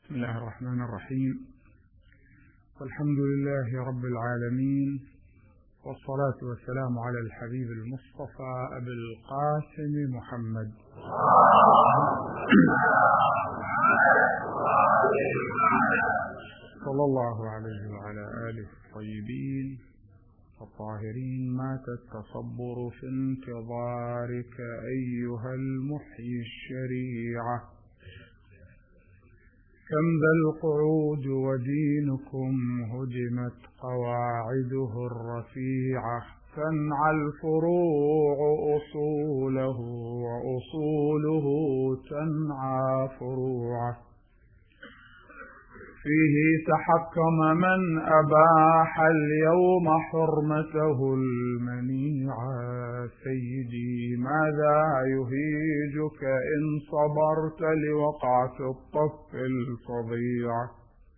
بسم الله الرحمن الرحيم، والحمد لله رب العالمين، والصلاة والسلام على الحبيب المصطفى أبي القاسم محمد صلى الله عليه وعلى آله الطيبين الطاهرين. مات التصبر في انتظارك أيها المحيي الشريعة، كم ذا القعود ودينكم هدمت قواعده الرفيعة، تنعى الفروع أصوله وأصوله تنعى فروعه، فيه تحكم من أباح اليوم حرمته المنيعة. سيدي ماذا يهيجك إن صبرت لوقعة الطف الفظيعة؟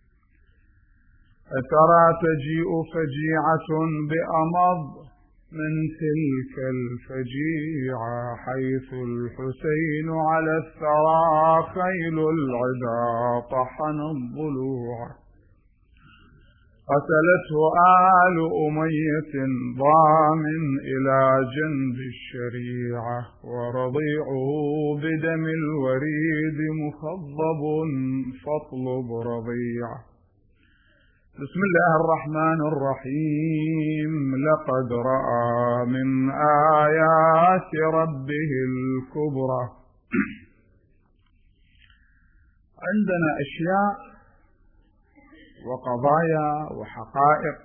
أترى تجيء فجيعة بأمض من تلك الفجيعة، حيث الحسين على الثرى خيل العدا طحن الضلوع، قتلته آل أمية ضامن إلى جنب الشريعة، ورضيعه بدم الوريد مخضب فاطلب رضيعه. بسم الله الرحمن الرحيم. لقد رأى من آيات ربه الكبرى. عندنا أشياء وقضايا وحقائق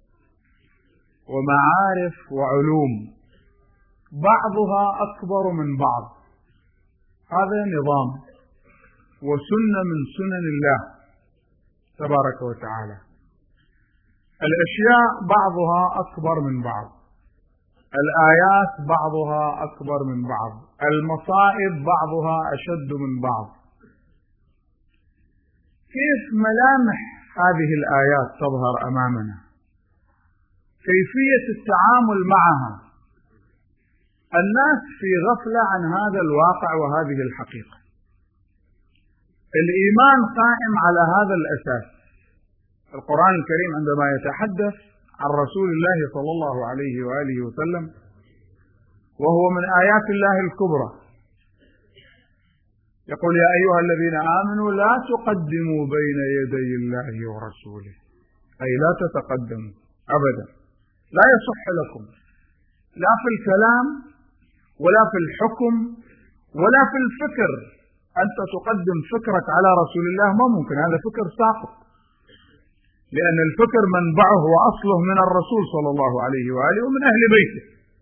ومعارف وعلوم بعضها أكبر من بعض، هذا نظام وسنة من سنن الله تبارك وتعالى. الأشياء بعضها أكبر من بعض، الآيات بعضها أكبر من بعض، المصائب بعضها أشد من بعض. كيف ملامح هذه الآيات تظهر أمامنا؟ كيفية التعامل معها؟ الناس في غفلة عن هذا الواقع وهذه الحقيقة. الإيمان قائم على هذا الأساس. القرآن الكريم عندما يتحدث عن رسول الله صلى الله عليه وآله وسلم وهو من آيات الله الكبرى، يقول: يا أيها الذين آمنوا لا تقدموا بين يدي الله ورسوله، أي لا تتقدموا أبدا، لا يصح لكم لا في الكلام ولا في الحكم ولا في الفكر أنت تقدم فكرك على رسول الله، ما ممكن، هذا فكر ساقط، لأن الفكر منبعه وأصله من الرسول صلى الله عليه وآله ومن أهل بيته.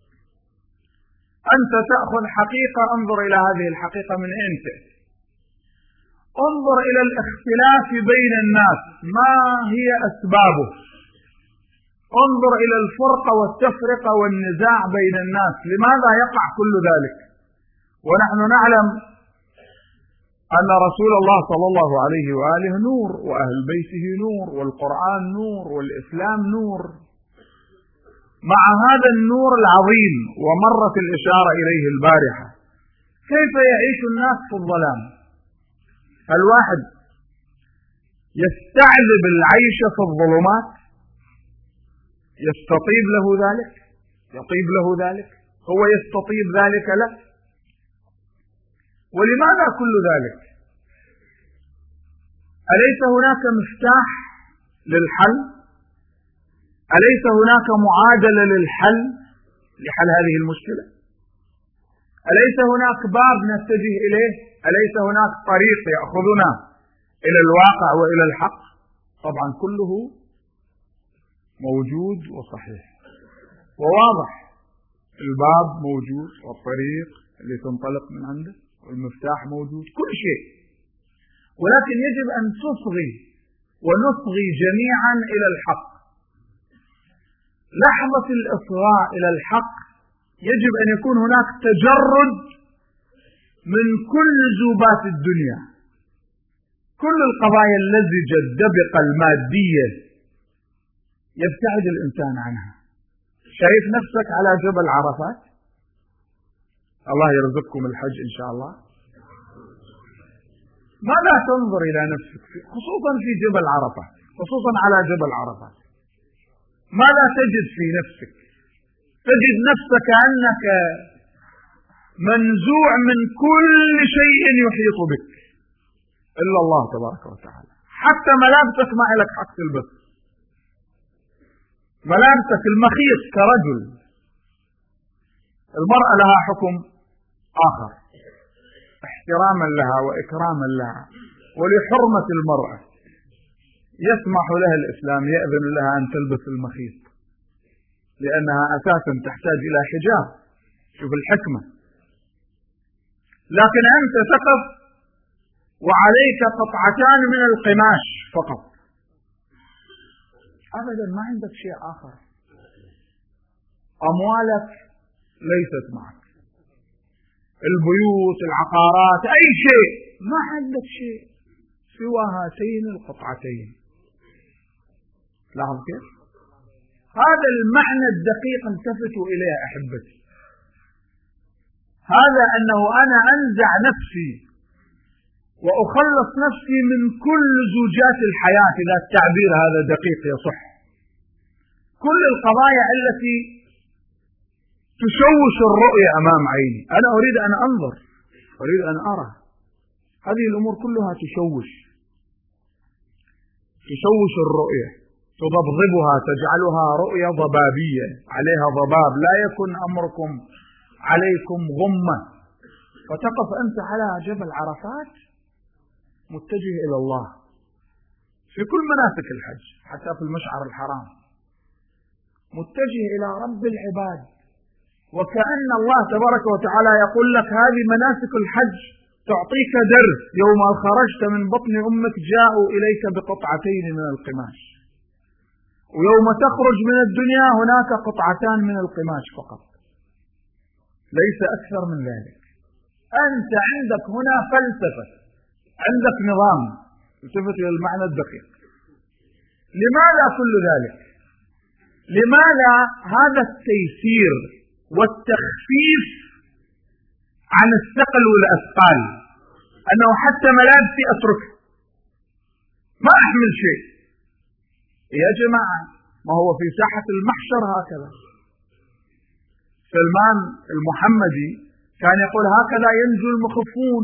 أنت تأخذ حقيقة، انظر إلى هذه الحقيقة من أين تأتي، انظر إلى الاختلاف بين الناس ما هي أسبابه، انظر إلى الفرقة والتفرقة والنزاع بين الناس، لماذا يقع كل ذلك؟ ونحن نعلم أن رسول الله صلى الله عليه وآله نور، وأهل بيته نور، والقرآن نور، والإسلام نور. مع هذا النور العظيم، ومرت الإشارة إليه البارحة، كيف يعيش الناس في الظلام؟ الواحد يستعذب العيش في الظلمات، يستطيب له ذلك، يطيب له ذلك، هو يستطيب ذلك له. ولماذا كل ذلك؟ أليس هناك مفتاح للحل؟ أليس هناك معادلة للحل لحل هذه المشكلة؟ أليس هناك باب نتجه إليه؟ أليس هناك طريق يأخذنا إلى الواقع وإلى الحق؟ طبعا كله موجود وصحيح وواضح، الباب موجود والطريق اللي تنطلق من عنده والمفتاح موجود، كل شيء، ولكن يجب أن تصغي ونصغي جميعا إلى الحق. لحظة الإصغاء إلى الحق يجب أن يكون هناك تجرد من كل زوبات الدنيا، كل القضايا اللزجة الدبقة المادية يبتعد الإنسان عنها. شايف نفسك على جبل عرفات، الله يرزقكم الحج إن شاء الله، ماذا تنظر إلى نفسك خصوصا في جبل عرفة، خصوصا على جبل عرفة؟ ماذا تجد في نفسك؟ تجد نفسك أنك منزوع من كل شيء يحيط بك إلا الله تبارك وتعالى. حتى ملابسك ما لك حق تلبس، ملابسك المخيط كرجل. المرأة لها حكم آخر احتراما لها وإكراما لها ولحرمة المرأة، يسمح لها الإسلام، يأذن لها أن تلبس المخيط لأنها أساسا تحتاج إلى حجاب. شوف الحكمة. لكن أنت تقف وعليك قطعتان من القماش فقط، أبدا ما عندك شيء آخر. أموالك ليست معك، البيوت، العقارات، أي شيء، ما عندك شيء سوى هاتين القطعتين. لاحظ كيف؟ هذا المعنى الدقيق التفتوا إليه أحبتي. هذا أنه أنا أنزع نفسي وأخلص نفسي من كل زوجات الحياة، إذا التعبير هذا دقيق يصح. كل القضايا التي تشوش الرؤية أمام عيني، أنا أريد أن أنظر، أريد أن أرى. هذه الأمور كلها تشوش الرؤية، تضبضبها، تجعلها رؤية ضبابية عليها ضباب، لا يكن أمركم عليكم غمة. فتقف أنت على جبل عرفات متجه إلى الله في كل مناسك الحج، حتى في المشعر الحرام، متجه إلى رب العباد، وكأن الله تبارك وتعالى يقول لك هذه مناسك الحج تعطيك درس. يوم خرجت من بطن أمك جاءوا إليك بقطعتين من القماش، ويوم تخرج من الدنيا هناك قطعتان من القماش فقط، ليس أكثر من ذلك. أنت عندك هنا فلسفة، عندك نظام. التفت إلى المعنى الدقيق. لماذا كل ذلك؟ لماذا هذا التيسير والتخفيف عن الثقل والأثقال؟ أنه حتى ملابسي أتركها، ما أحمل شيء. يا جماعة، ما هو في ساحة المحشر هكذا. سلمان المحمدي كان يقول هكذا ينجو المخفون.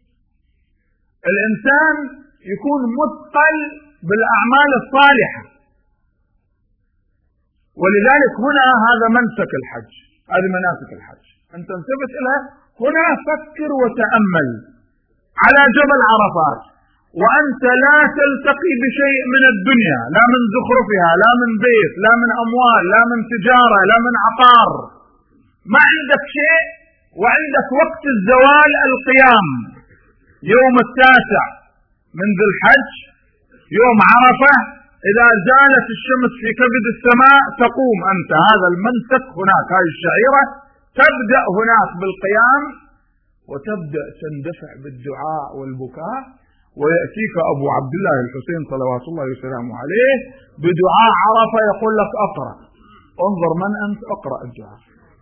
الإنسان يكون مثقل بالأعمال الصالحة، ولذلك هنا هذا منسك الحج، هذه مناسك الحج. أنت انتبه لها هنا، فكر وتأمل على جبل عرفات وأنت لا تلتقي بشيء من الدنيا، لا من زخرفها، لا من بيت، لا من أموال، لا من تجارة، لا من عقار، ما عندك شيء، وعندك وقت الزوال القيام يوم 9 من ذي الحج، يوم عرفة. إذا زالت الشمس في كبد السماء تقوم أنت، هذا المنسك هناك، هذه الشعيرة تبدأ هناك بالقيام، وتبدأ تندفع بالدعاء والبكاء، ويأتيك أبو عبد الله الحسين صلوات الله وسلامه عليه بدعاء عرفة، يقول لك أقرأ، انظر من أنت، أقرأ الدعاء،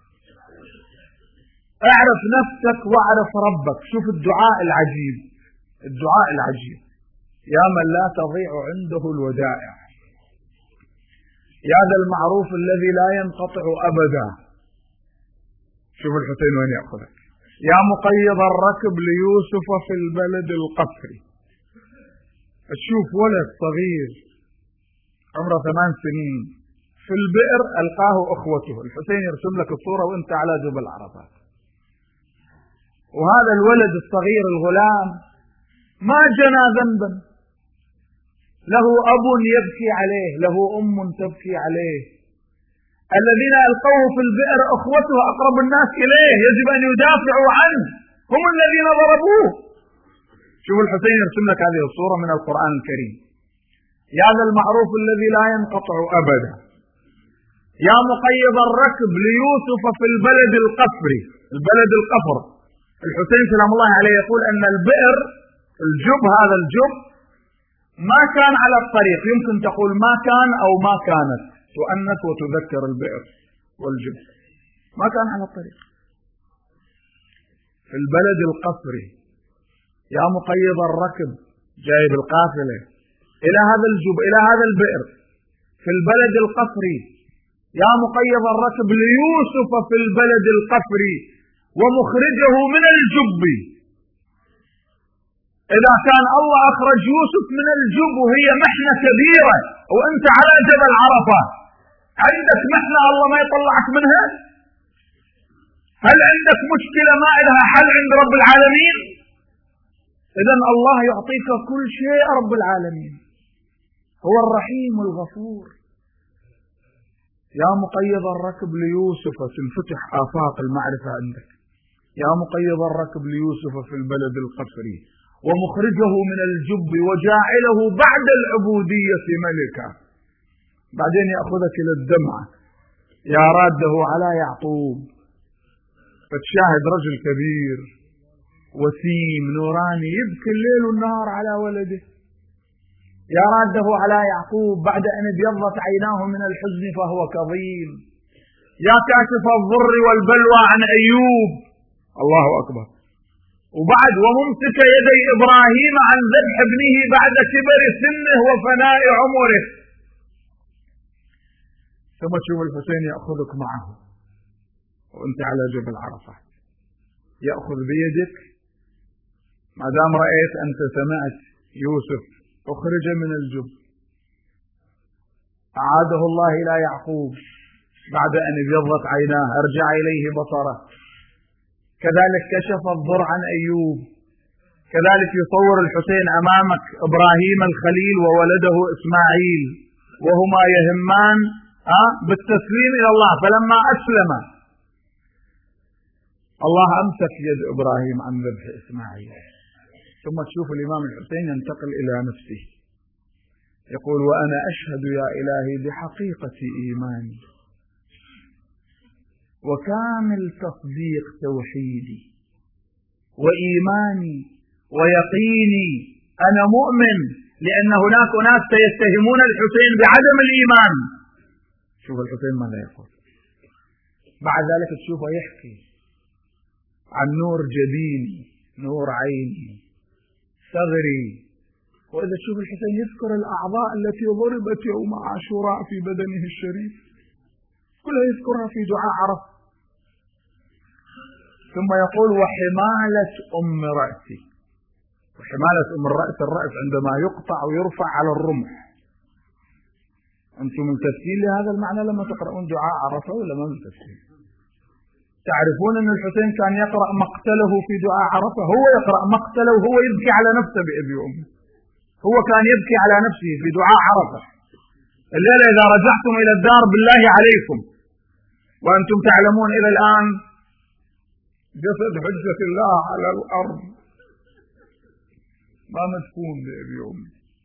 اعرف نفسك واعرف ربك. شوف الدعاء العجيب، الدعاء العجيب: يا من لا تضيع عنده الودائع، يا ذا المعروف الذي لا ينقطع أبدا. شوف الحسين وين يأخذك: يا مقيض الركب ليوسف في البلد القفري. تشوف ولد صغير عمره 8 سنين في البئر ألقاه أخوته. الحسين يرسم لك الصورة وانت على جبل عرفات، وهذا الولد الصغير الغلام ما جنى ذنبا، له أب يبكي عليه، له أم تبكي عليه. الذين ألقوه في البئر أخوته أقرب الناس إليه، يجب أن يدافعوا عنه، هم الذين ضربوه. شوف الحسين يرسم لك هذه الصورة من القرآن الكريم: يا ذا المعروف الذي لا ينقطع أبدا، يا مقيض الركب ليوسف في البلد القفري. البلد القفر، الحسين سلام الله عليه يقول أن البئر، الجب، هذا الجب ما كان على الطريق، يمكن تقول ما كان أو ما كانت، تؤنث وتذكر البئر والجب، ما كان على الطريق، في البلد القفري. يا مقيض الركب جايب القافلة إلى هذا الجب إلى هذا البئر في البلد القفري، يا مقيض الركب ليوسف في البلد القفري ومخرجه من الجب. إذا كان الله أخرج يوسف من الجب وهي محنة كبيرة وأنت على جبل عرفة، عندك محنة الله ما يطلعك منها؟ هل عندك مشكلة ما لها حل عند رب العالمين؟ إذن الله يعطيك كل شيء. رب العالمين هو الرحيم الغفور. يا مقيض الركب ليوسف، تنفتح آفاق المعرفة عندك. يا مقيض الركب ليوسف في البلد القفري ومخرجه من الجب وجاعله بعد العبودية ملكا. بعدين يأخذك إلى الدمعة، يا راده على يعقوب، فتشاهد رجل كبير وسيم نوراني يبكي الليل والنهار على ولده. يا راده على يعقوب بعد أن ابيضت عيناه من الحزن فهو كظيم. يا كاشف الضر والبلوى عن أيوب، الله أكبر. وبعد وممسك يدي إبراهيم عن ذبح ابنه بعد كبر سنه وفناء عمره. ثم تشوف الحسين يأخذك معه وأنت على جبل عرفة، يأخذ بيدك ما دام رأيت أنت سمعت يوسف أخرج من الجب، أعاده الله إلى يعقوب بعد أن ابيضت عيناه، أرجع إليه بصره. كذلك كشف الضر عن أيوب. كذلك يصور الحسين أمامك إبراهيم الخليل وولده إسماعيل وهما يهمان بالتسليم إلى الله، فلما أسلم الله أمسك يد إبراهيم عن ذبح إسماعيل. ثم تشوف الإمام الحسين ينتقل إلى نفسه يقول: وأنا أشهد يا إلهي بحقيقة إيماني وكامل تصديق توحيدي وإيماني ويقيني، أنا مؤمن، لأن هناك ناس سيتهمون الحسين بعدم الإيمان. شوف الحسين ماذا يقول بعد ذلك، تشوفه يحكي عن نور جبيني، نور عيني، ثغري. وإذا تشوف الحسين يذكر الأعضاء التي ضربت يوم عاشوراء في بدنه الشريف، كلها يذكرها في دعاء عرفة. ثم يقول: وحمالة أم رأسي. وحمالة أم الرأس، الرأس عندما يقطع ويرفع على الرمح. أنتم ملتفتين لهذا المعنى لما تقرؤون دعاء عرفة ولا ما ملتفتين؟ تعرفون أن الحسين كان يقرأ مقتله في دعاء عرفة، هو يقرأ مقتله وهو يبكي على نفسه بأبي وأمه. هو كان يبكي على نفسه في دعاء عرفة. الليلة إذا رجعتم إلى الدار بالله عليكم وأنتم تعلمون إلى الآن جسد حجة الله على الأرض ما مدفون بأبي وأمه،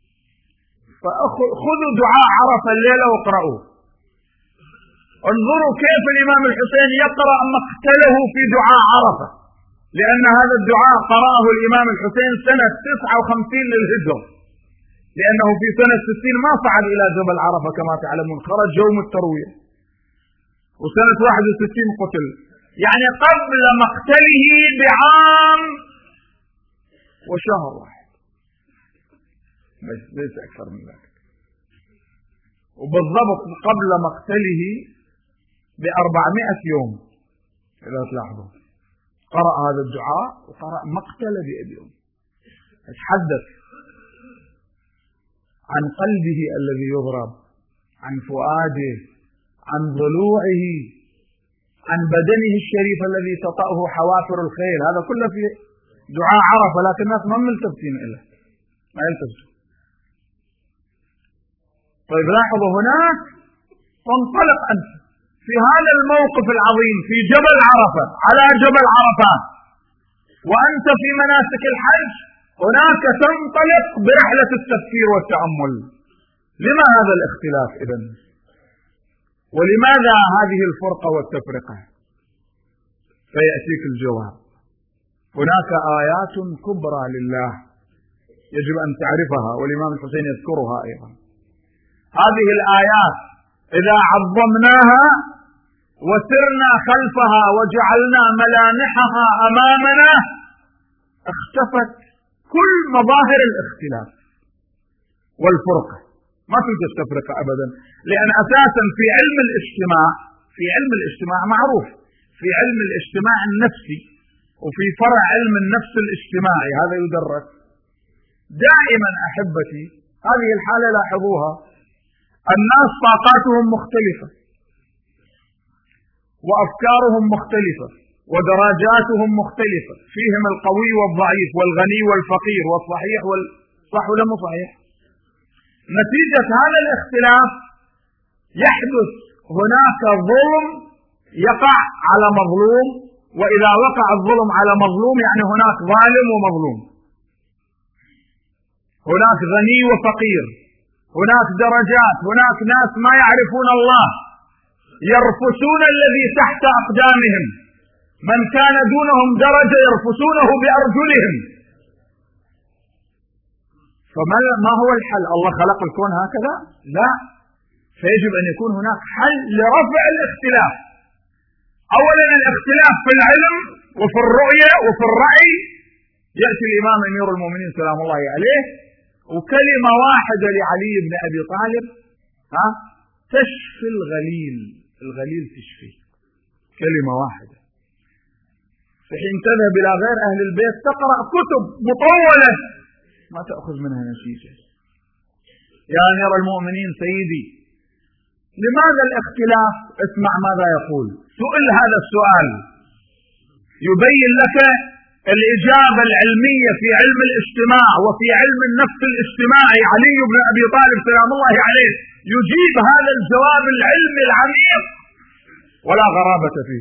فخذوا دعاء عرفة الليلة واقرأوه. انظروا كيف الإمام الحسين يقرأ مقتله في دعاء عرفة، لأن هذا الدعاء قرأه الإمام الحسين سنة 59 للهجرة، لأنه في سنة 60 ما صعد إلى جبل عرفة كما تعلمون، خرج يوم التروية، وسنة 61 قتل، يعني قبل مقتله بعام وشهر واحد، ليس أكثر من ذلك. وبالضبط قبل مقتله ب400 يوم إذا تلاحظوا قرأ هذا الدعاء وقرأ مقتله بأبي أمه. يتحدث عن قلبه الذي يضرب، عن فؤاده، عن ضلوعه، عن بدنه الشريف الذي تطأه حوافر الخيل. هذا كله في دعاء عرفة، لكن الناس ما ملتفتين إليه، ما يلتفتون. طيب لاحظوا هناك تنطلق أنت في هذا الموقف العظيم في جبل عرفة، على جبل عرفات، وأنت في مناسك الحج، هناك تنطلق برحلة التفكير والتأمل. لما هذا الاختلاف إذن؟ ولماذا هذه الفرقة والتفرقة؟ فيأتيك الجواب. هناك آيات كبرى لله يجب أن تعرفها، والإمام الحسين يذكرها أيضا. هذه الآيات إذا عظمناها وسرنا خلفها وجعلنا ملامحها أمامنا اختفت كل مظاهر الاختلاف والفرقة، ما توجد تفرقة أبدا، لأن أساسا في علم الاجتماع معروف، في علم الاجتماع النفسي وفي فرع علم النفس الاجتماعي هذا يدرس دائما. أحبتي، هذه الحالة لاحظوها، الناس طاقاتهم مختلفة وأفكارهم مختلفة ودرجاتهم مختلفة، فيهم القوي والضعيف والغني والفقير والصحيح صح ولا مو صحيح؟ نتيجة هذا الاختلاف يحدث هناك ظلم يقع على مظلوم، وإذا وقع الظلم على مظلوم يعني هناك ظالم ومظلوم، هناك غني وفقير، هناك درجات، هناك ناس ما يعرفون الله يرفسون الذي تحت أقدامهم، من كان دونهم درجة يرفسونه بأرجلهم. فما هو الحل؟ الله خلق الكون هكذا؟ لا، فيجب أن يكون هناك حل لرفع الاختلاف. أولا الاختلاف في العلم وفي الرؤية وفي الرأي، يأتي الإمام أمير المؤمنين سلام الله عليه وكلمة واحدة لعلي بن أبي طالب تشفي الغليل تشفي، كلمة واحدة. في حين تذهب إلى غير أهل البيت تقرأ كتب مطولة ما تأخذ منها نتيجة. يا أمير المؤمنين سيدي، لماذا الاختلاف؟ اسمع ماذا يقول، سئل هذا السؤال يبين لك الإجابة العلمية في علم الاجتماع وفي علم النفس الاجتماعي. علي بن أبي طالب سلام الله عليه يجيب هذا الجواب العلمي العميق ولا غرابة فيه.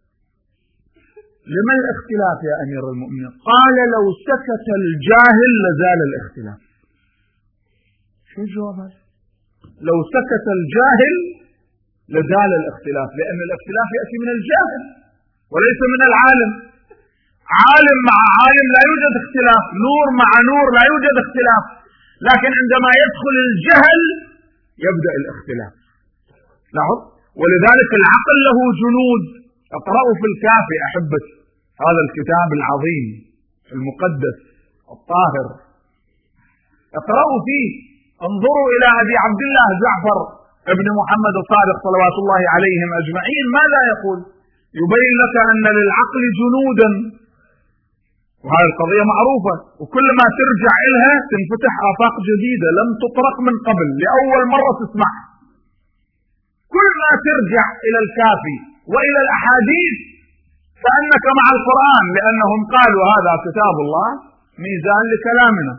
لما الاختلاف يا أمير المؤمنين؟ قال لو سكت الجاهل لزال الاختلاف. شو الجواب هذا؟ لو سكت الجاهل لزال الاختلاف، لأن الاختلاف يأتي من الجاهل وليس من العالم. عالم مع عالم لا يوجد اختلاف، نور مع نور لا يوجد اختلاف، لكن عندما يدخل الجهل يبدأ الاختلاف. لاحظ، ولذلك العقل له جنود. اقرأوا في الكافي أحبتي، هذا الكتاب العظيم المقدس الطاهر، اقرأوا فيه، انظروا إلى أبي عبد الله جعفر ابن محمد الصادق صلوات الله عليهم أجمعين ماذا يقول. يبين لك أن للعقل جنودا، وهذه القضية معروفة، وكل ما ترجع إلها تنفتح آفاق جديدة لم تطرق من قبل، لأول مرة تسمع. كل ما ترجع إلى الكافي وإلى الأحاديث كأنك مع القرآن، لأنهم قالوا هذا كتاب الله ميزان لكلامنا.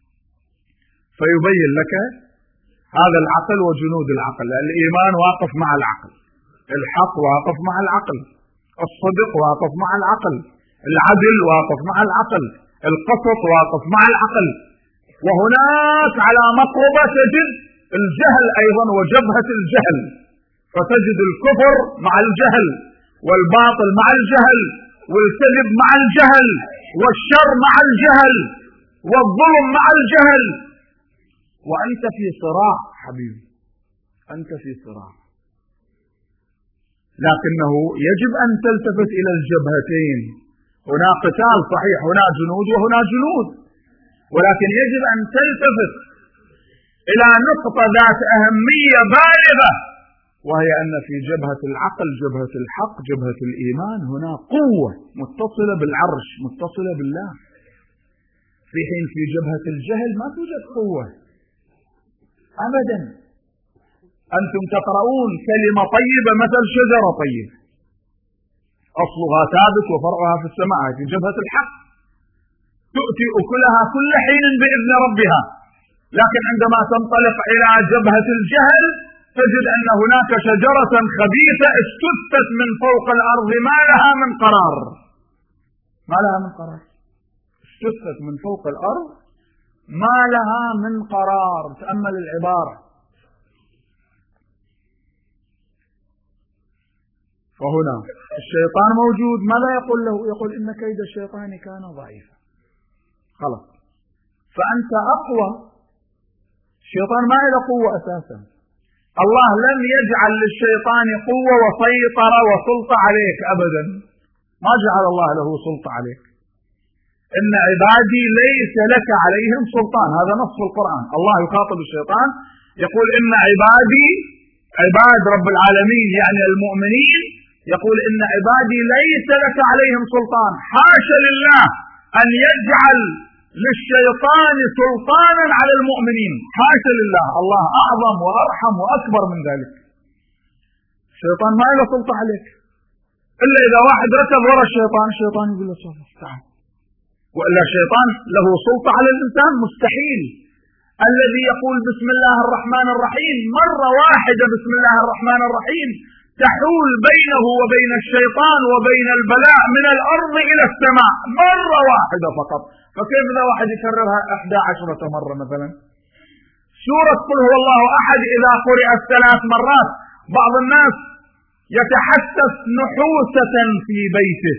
فيبين لك هذا العقل وجنود العقل. الإيمان واقف مع العقل، الحق واقف مع العقل، الصدق واقف مع العقل، العدل واقف مع العقل، القسط واقف مع العقل. وهناك على مقربة تجد الجهل أيضا وجبهة الجهل، فتجد الكفر مع الجهل، والباطل مع الجهل، والكذب مع الجهل، والشر مع الجهل، والظلم مع الجهل. وأنت في صراع حبيبي، أنت في صراع، لكنه يجب أن تلتفت إلى الجبهتين. هنا قتال صحيح، هنا جنود وهنا جنود، ولكن يجب أن تلتفت إلى نقطة ذات أهمية بالغة، وهي أن في جبهة العقل، جبهة الحق، جبهة الإيمان، هنا قوة متصلة بالعرش، متصلة بالله، في حين في جبهة الجهل ما توجد قوة أبدا. أنتم تقرؤون كلمة طيبة مثل شجرة طيبة أصلها ثابت وفرعها في السماء، في جبهة الحق تؤتي أكلها كل حين بإذن ربها. لكن عندما تنطلق إلى جبهة الجهل تجد أن هناك شجرة خبيثة اجتثت من فوق الأرض ما لها من قرار، ما لها من قرار، اجتثت من فوق الأرض ما لها من قرار. تأمل العبارة. فهنا الشيطان موجود، ماذا يقول له؟ يقول إن كيد الشيطان كان ضعيفا. خلاص، فأنت أقوى. الشيطان ما له قوة أساسا، الله لم يجعل للشيطان قوة وسيطرة وسلطة عليك أبدا، ما جعل الله له سلطة عليك. إن عبادي ليس لك عليهم سلطان. هذا نص القرآن. الله يخاطب الشيطان يقول إن عبادي، عباد رب العالمين يعني المؤمنين، يقول إن عبادي ليس لك عليهم سلطان. حاشا لله أن يجعل للشيطان سلطانا على المؤمنين، حاشا لله. الله أعظم وأرحم وأكبر من ذلك. الشيطان ما له سلطة عليك إلا إذا واحد ركض وراء الشيطان، الشيطان يقول له تعال. وإلا الشيطان له سلطة على الإنسان؟ مستحيل. الذي يقول بسم الله الرحمن الرحيم مرة واحدة، بسم الله الرحمن الرحيم، تحول بينه وبين الشيطان وبين البلاء من الأرض إلى السماء مرة واحدة فقط. فكيف إذا واحد يكررها 11 مرة مثلا؟ سورة قل هو الله أحد إذا قرأت 3 مرات بعض الناس يتحسس نحوسة في بيته.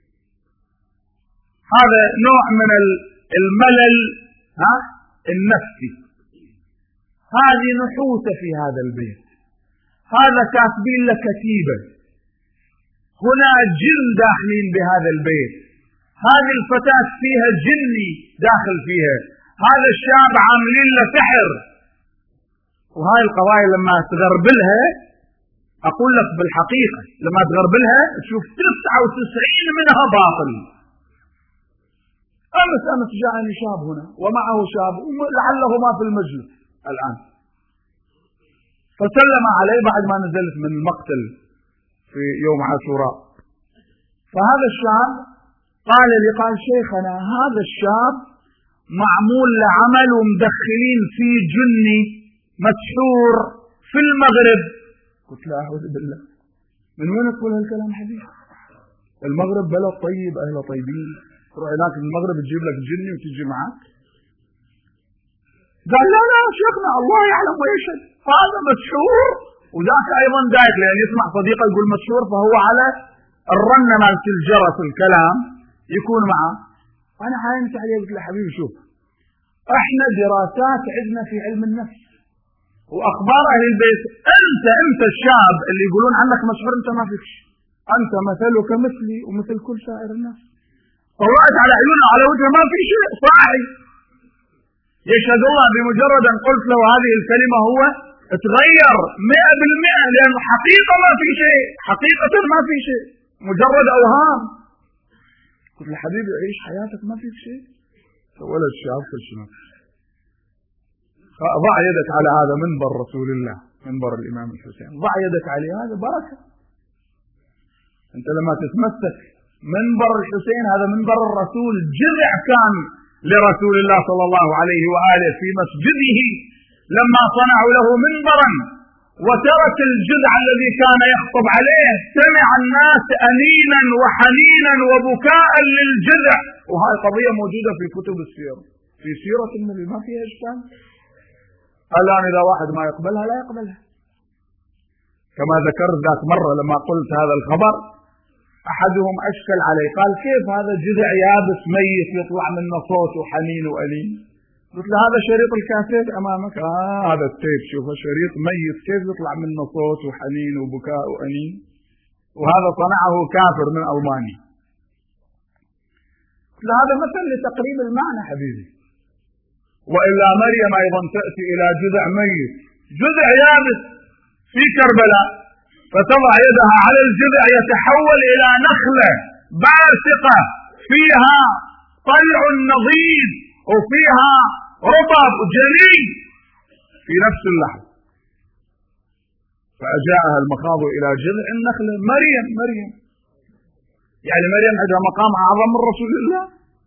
هذا نوع من الملل النفسي. هذه نحوسة في هذا البيت. هذا كاتبين له كتيبة، هنا جن داخلين بهذا البيت، هذه الفتاة فيها جني داخل فيها، هذا الشاب عاملين له سحر. وهاي القضايا لما تغربلها، أقول لك بالحقيقة لما تغربلها تشوف 99 منها باطل. أمس جاءني شاب هنا ومعه شاب لعله ما في المجلس الآن، فسلم عليه بعد ما نزلت من المقتل في يوم عاشوراء. فهذا الشاب قال لي، قال شيخنا هذا الشاب معمول لعمل ومدخلين فيه جني مسحور في المغرب. قلت لا أعوذ بالله، من وين تقول هالكلام حبيبي؟ المغرب بلد طيب، أهله طيبين، تروح هناك المغرب تجيب لك جني وتجي معك؟ قال لا لا شيخنا الله يعلم ويشهد، هذا مسحور وذاك أيضا دايك، لأن يسمع صديقه يقول مسحور فهو على الرنة مالت الجرس الكلام يكون معه. أنا حاينت عليه قلت له حبيبي شوف، احنا دراسات عندنا في علم النفس وأخبار أهل البيت. أنت الشاب اللي يقولون عنك مسحور، أنت ما فيك شيء، أنت مثلك مثلي ومثل كل سائر الناس. طلعت على عيونه على وجهه ما في شيء صاحي. يشهد الله بمجرد أن قلت له هذه الكلمة هو تغير 100%، لأن حقيقة ما في شيء، حقيقة ما في شيء، مجرد أوهام. قلت له حبيبي عيش حياتك ما فيك شيء. ولد الشاب كل شيء. ضع يدك على هذا منبر رسول الله، منبر الإمام الحسين، ضع يدك عليه، هذا بركة. أنت لما تتمسك منبر الحسين، هذا منبر الرسول، جذع كان لرسول الله صلى الله عليه وآله في مسجده لما صنعوا له منبرا وترك الجذع الذي كان يخطب عليه، سمع الناس أنينا وحنينا وبكاء للجذع. وهذه قضية موجودة في كتب السير، في سيرة النبي ما فيها إشكال. الآن إذا واحد ما يقبلها لا يقبلها. كما ذكرت ذات مرة لما قلت هذا الخبر، أحدهم أشكل علي قال كيف هذا جذع يابس ميت يطلع منه صوت وحنين وأليم؟ قلت له هذا شريط الكاسيت أمامك، هذا التيب، شوف شريط ميت كيف يطلع منه صوت وحنين وبكاء وأنين؟ وهذا صنعه كافر من ألمانيا. قلت له هذا مثل لتقريب المعنى حبيبي. وإلا مريم أيضا تأتي إلى جذع ميت، جذع يابس في كربلاء، فتضع يدها على الجذع يتحول إلى نخلة باسقة فيها طلع نضيد وفيها رطب جلي في نفس اللحظة. فأجاءها المخاض إلى جذع النخلة. مريم يعني مريم عندها مقام أعظم من رسول الله.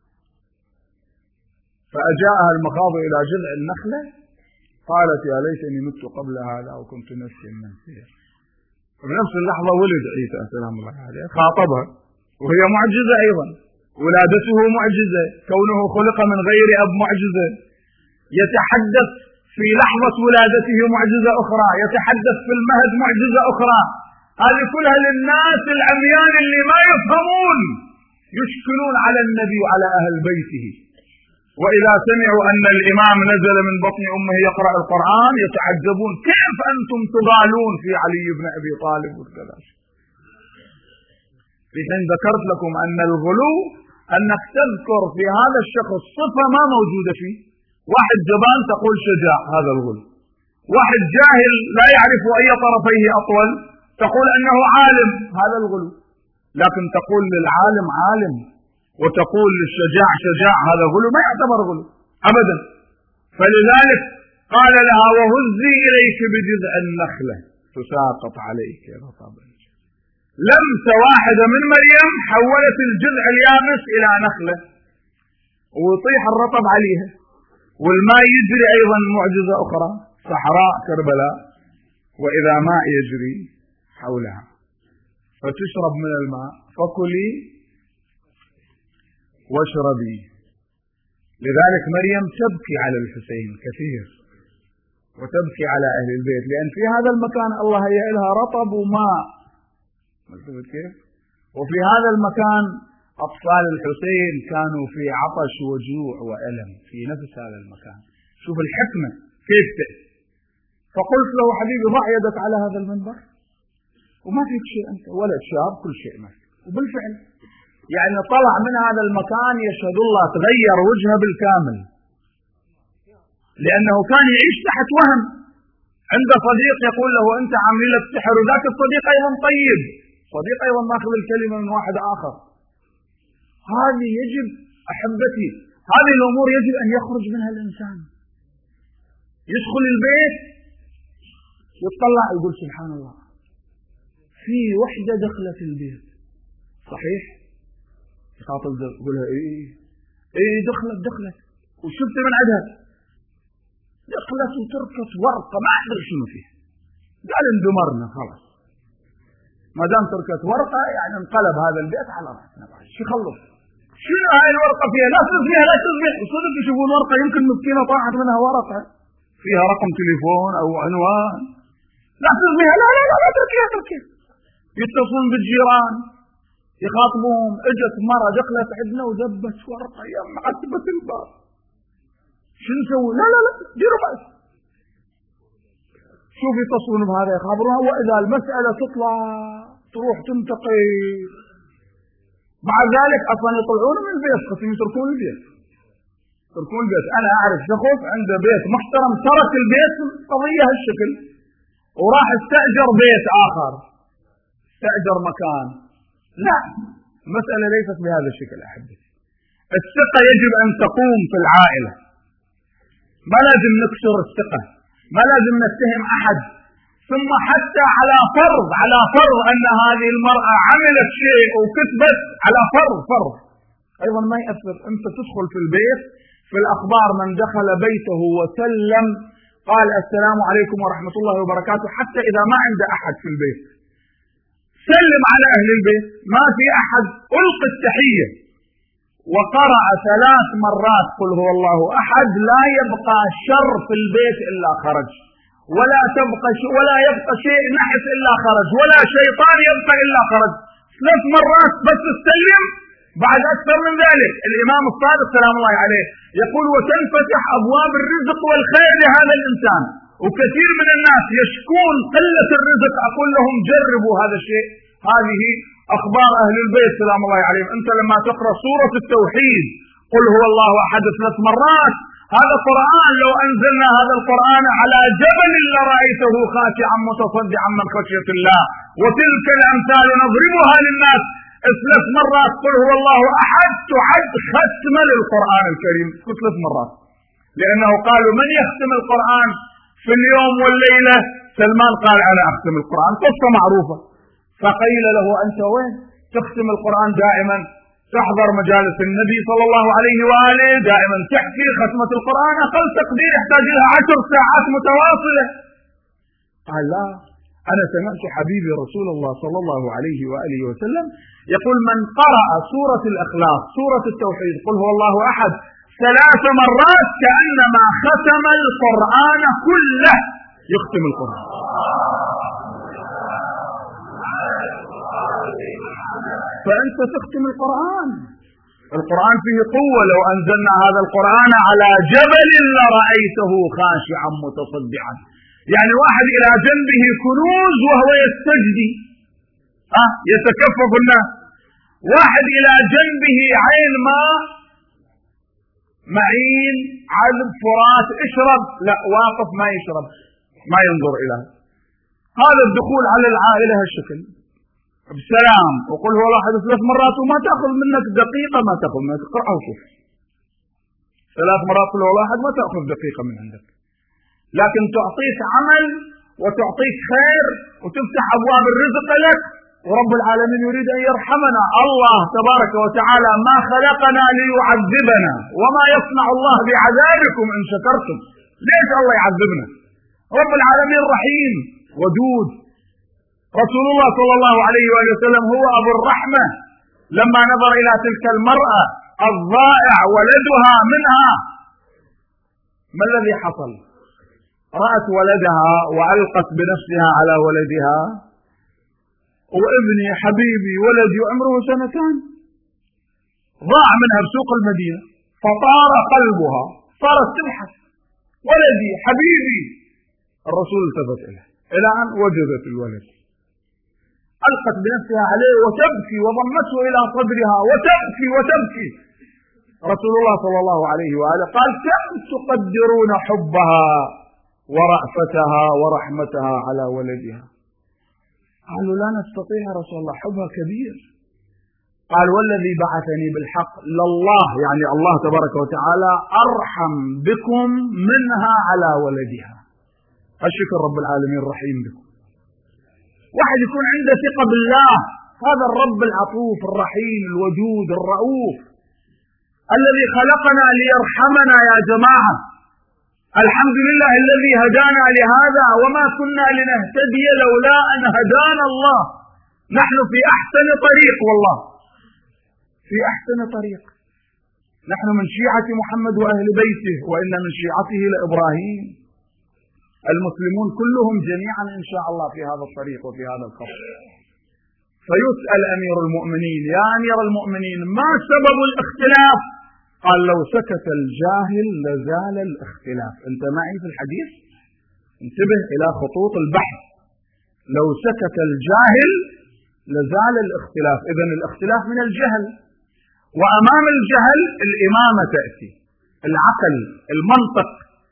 فأجاءها المخاض إلى جذع النخلة قالت يا ليتني مت قبل هذا وكنت نسيا منسيا. في نفس اللحظة ولد عيسى سلام الله عليه، خاطبها، وهي معجزة أيضا، ولادته معجزة، كونه خلق من غير أب معجزة، يتحدث في لحظة ولادته معجزة أخرى، يتحدث في المهد معجزة أخرى. هذه كلها للناس العميان اللي ما يفهمون، يشكلون على النبي وعلى أهل بيته. وإذا سمعوا أن الإمام نزل من بطن أمه يقرأ القرآن يتعجبون، كيف أنتم تغالون في علي بن أبي طالب وكذا. في حين ذكرت لكم أن الغلو أنك تذكر في هذا الشخص صفة ما موجودة فيه. واحد جبان تقول شجاع، هذا الغلو. واحد جاهل لا يعرف أي طرفيه أطول تقول أنه عالم، هذا الغلو. لكن تقول للعالم عالم وتقول للشجاع شجاع، هذا غلو، ما يعتبر غلو أبدا. فلذلك قال لها: وهزي إليك بجذع النخلة تساقط عليك رطبا. لمسة واحدة من مريم حولت الجذع اليابس إلى نخلة، ويطيح الرطب عليها، والماء يجري. أيضا معجزة أخرى، صحراء كربلاء وإذا ماء يجري حولها فتشرب من الماء، فكلي واشربي. لذلك مريم تبكي على الحسين كثير وتبكي على أهل البيت، لأن في هذا المكان الله هيأ لها رطب وماء، كيف؟ وفي هذا المكان أطفال الحسين كانوا في عطش وجوع وألم في نفس هذا المكان. شوف الحكمة كيف تأتي. فقلت له: حبيبي ضع يدك على هذا المنبر وما فيك شيء أنت، ولد شاب كل شيء ما فيك. وبالفعل يعني طلع من هذا المكان يشهد الله، تغير وجهه بالكامل، لأنه كان يعيش تحت وهم. عنده صديق يقول له: أنت عامل لك سحر، وذاك الصديق أيضا طيب، صديق أيضا ماخذ الكلمة من واحد آخر. هذه يجب أحبتي، هذه الأمور يجب أن يخرج منها الإنسان. يدخل البيت يطلع يقول: سبحان الله، في وحدة دخلت البيت. صحيح؟ يخاطب يقولها: إيه دخلت وشفت من عندها، دخلت وتركت ورقة ما أدري شنو فيها. قال: اندمرنا خلاص، ما دام تركت ورقة يعني انقلب هذا البيت على رأسنا. شو خلص؟ شنو هاي الورقة فيها؟ لا تسميها لا تسميها. صدق يشوفون ورقة يمكن مسكينة طاحت منها ورقة فيها رقم تليفون أو عنوان، لا تسميها، لا لا لا, لا تركيها. يتصلون بالجيران يخاطبوهم: اجت مرة دخلت عندنا ودبت ورقة يا معتبة الباب، شو نسوي؟ لا لا لا ديروا بأس. شوف يتصلون بهذا يخبرونها، وإذا المسألة تطلع تروح تنتقي. بعد ذلك أصلا يطلعون من البيت، قسم يتركون البيت. أنا أعرف شخص عنده بيت محترم ترك البيت قضية هالشكل وراح استأجر بيت آخر، استأجر مكان. لا، المسألة ليست بهذا الشكل أحبتي. الثقة يجب أن تقوم في العائلة، ما لازم نكسر الثقة، ما لازم نتهم أحد. ثم حتى على فرض أن هذه المرأة عملت شيء وكتبت، على فرض أيضا ما يأثر. أنت تدخل في البيت، في الأخبار من دخل بيته وسلم قال: السلام عليكم ورحمة الله وبركاته، حتى إذا ما عنده أحد في البيت سلم على أهل البيت، ما في أحد، ألقي التحية وقرأ 3 مرات قل هو الله أحد، لا يبقى شر في البيت إلا خرج، ولا يبقى شيء نحس إلا خرج، ولا شيطان يبقى إلا خرج. 3 مرات بس تسلم. بعد أكثر من ذلك الإمام الصادق سلام الله عليه يقول: وتنفتح أبواب الرزق والخير لهذا الإنسان. وكثير من الناس يشكون قلة الرزق، أقول لهم: جربوا هذا الشيء. هذه أخبار أهل البيت سلام الله عليهم. أنت لما تقرأ سورة التوحيد قل هو الله أحد 3 مرات، هذا قرآن. لو أنزلنا هذا القرآن على جبل لرأيته خاشعا متصدعا من خشية الله. وتلك الأمثال نضربها للناس. 3 مرات قل هو الله أحد تعد ختمة للقرآن الكريم، 3 مرات، لأنه قالوا: من يختم القرآن في اليوم والليلة؟ سلمان قال: أنا أختم القرآن. قصة معروفة. فقيل له: أنت وين تختم القرآن دائما؟ تحضر مجالس النبي صلى الله عليه وآله، دائما تحكي ختمة القرآن أقل تقدير يحتاج لها 10 ساعات متواصلة. قال: لا، أنا سمعت حبيبي رسول الله صلى الله عليه وآله وسلم يقول: من قرأ سورة الإخلاص سورة التوحيد قل هو الله أحد 3 مرات كأنما ختم القرآن كله. يختم القرآن. فأنت تختم القرآن فيه قوة. لو أنزلنا هذا القرآن على جبل لرأيته خاشعا متصدعا. يعني واحد إلى جنبه كنوز وهو يستجدي، يتكفف الناس، واحد إلى جنبه عين ماء معين عذب فرات اشرب، لا واقف ما يشرب ما ينظر إلى هذا الدخول على العائلة هالشكل بسلام وقل هو واحد 3 مرات وما تأخذ منك دقيقة، ما تأخذ منك اقرأ وشوف 3 مرات كل واحد ما تأخذ دقيقة من عندك، لكن تعطيك عمل وتعطيك خير وتفتح أبواب الرزق لك، ورب العالمين يريد أن يرحمنا. الله تبارك وتعالى ما خلقنا ليعذبنا، وما يصنع الله بعذابكم إن شكرتم. ليش الله يعذبنا؟ رب العالمين رحيم ودود. رسول الله صلى الله عليه وآله وسلم هو أبو الرحمة، لما نظر إلى تلك المرأة الضائع ولدها منها ما الذي حصل؟ رأت ولدها وألقت بنفسها على ولدها، وابني حبيبي ولدي عمره 2 سنين ضاع منها بسوق المدينة، فطار قلبها، صارت تبحث ولدي حبيبي. الرسول التفت إلى أن وجدت الولد، ألقت بنفسها عليه وتبكي وضمته إلى صدرها وتبكي. رسول الله صلى الله عليه وآله قال: كم تقدرون حبها ورأفتها ورحمتها على ولدها؟ قالوا: لا نستطيع يا رسول الله، حبها كبير. قال: والذي بعثني بالحق لله، يعني الله تبارك وتعالى أرحم بكم منها على ولدها. الشكر رب العالمين رحيم بكم. واحد يكون عنده ثقة بالله، هذا الرب العطوف الرحيم الودود الرؤوف الذي خلقنا ليرحمنا. يا جماعة الحمد لله الذي هدانا لهذا، وما كنا لنهتدي لولا أن هدانا الله. نحن في أحسن طريق، والله في أحسن طريق. نحن من شيعة محمد وأهل بيته، وإن من شيعته لإبراهيم. المسلمون كلهم جميعا إن شاء الله في هذا الطريق وفي هذا الخط. فيسأل أمير المؤمنين: يا أمير المؤمنين ما سبب الاختلاف؟ قال: لو سكت الجاهل لزال الاختلاف. انت معي في الحديث؟ انتبه إلى خطوط البحث. لو سكت الجاهل لزال الاختلاف. إذن الاختلاف من الجهل، وأمام الجهل الإمامة تأتي، العقل، المنطق.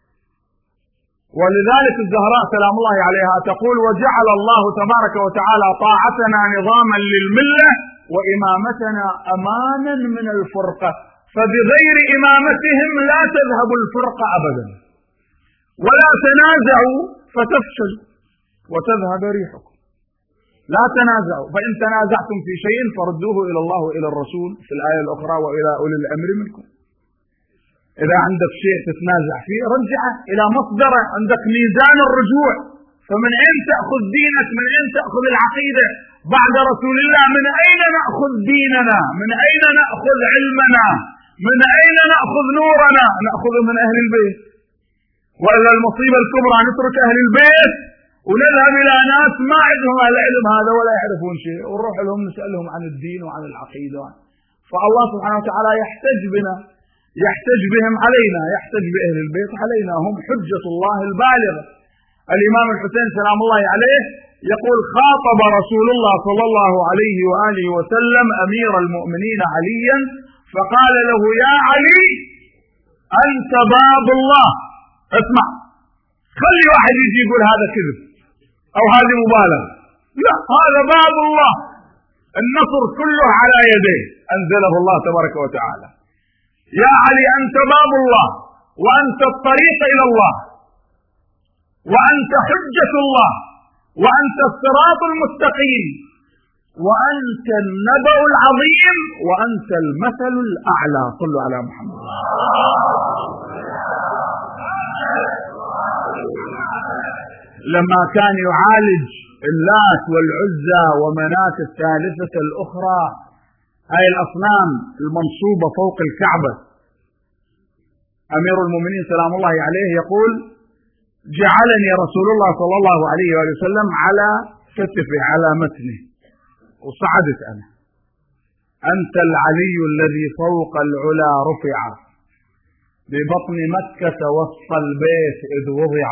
ولذلك الزهراء سلام الله عليها تقول: وجعل الله تبارك وتعالى طاعتنا نظاما للملة وإمامتنا أمانا من الفرقة، فبغير إمامتهم لا تذهب الفرقة أبدا، ولا تنازعوا فتفشل وتذهب ريحكم. لا تنازعوا، فإن تنازعتم في شيء فردوه إلى الله وإلى الرسول في الآية الأخرى وإلى أولي الأمر منكم. إذا عندك شيء تتنازع فيه رجعه إلى مصدره، عندك ميزان الرجوع. فمن أين تأخذ دينك؟ من أين تأخذ العقيدة بعد رسول الله؟ من أين نأخذ ديننا؟ من أين نأخذ علمنا؟ من أين نأخذ نورنا؟ نأخذه من أهل البيت. وإلا المصيبة الكبرى نترك أهل البيت ونذهب إلى ناس ما عندهم العلم هذا ولا يعرفون شيء، ونروح لهم نسألهم عن الدين وعن العقيدة. فالله سبحانه وتعالى يحتج بنا، يحتج بهم علينا، يحتج بأهل البيت علينا، هم حجة الله البالغة. الإمام الحسين سلام الله عليه يقول: خاطب رسول الله صلى الله عليه وآله وسلم أمير المؤمنين عليا فقال له: يا علي أنت باب الله. اسمع، خلي واحد يجي يقول هذا كذب أو هذه مبالغة، لا، هذا باب الله، النصر كله على يديه أنزله الله تبارك وتعالى. يا علي أنت باب الله، وأنت الطريق إلى الله، وأنت حجة الله، وأنت الصراط المستقيم، وأنت النبأ العظيم، وأنت المثل الأعلى. صلوا على محمد. لما كان يعالج اللات والعزى ومناة الثالثة الأخرى، هاي الأصنام المنصوبة فوق الكعبة، أمير المؤمنين سلام الله عليه يقول: جعلني رسول الله صلى الله عليه وسلم على كتفه على متنه، وصعدت أنا: أنت العلي الذي فوق العلا رفع، ببطن مكة وسط البيت إذ وضع،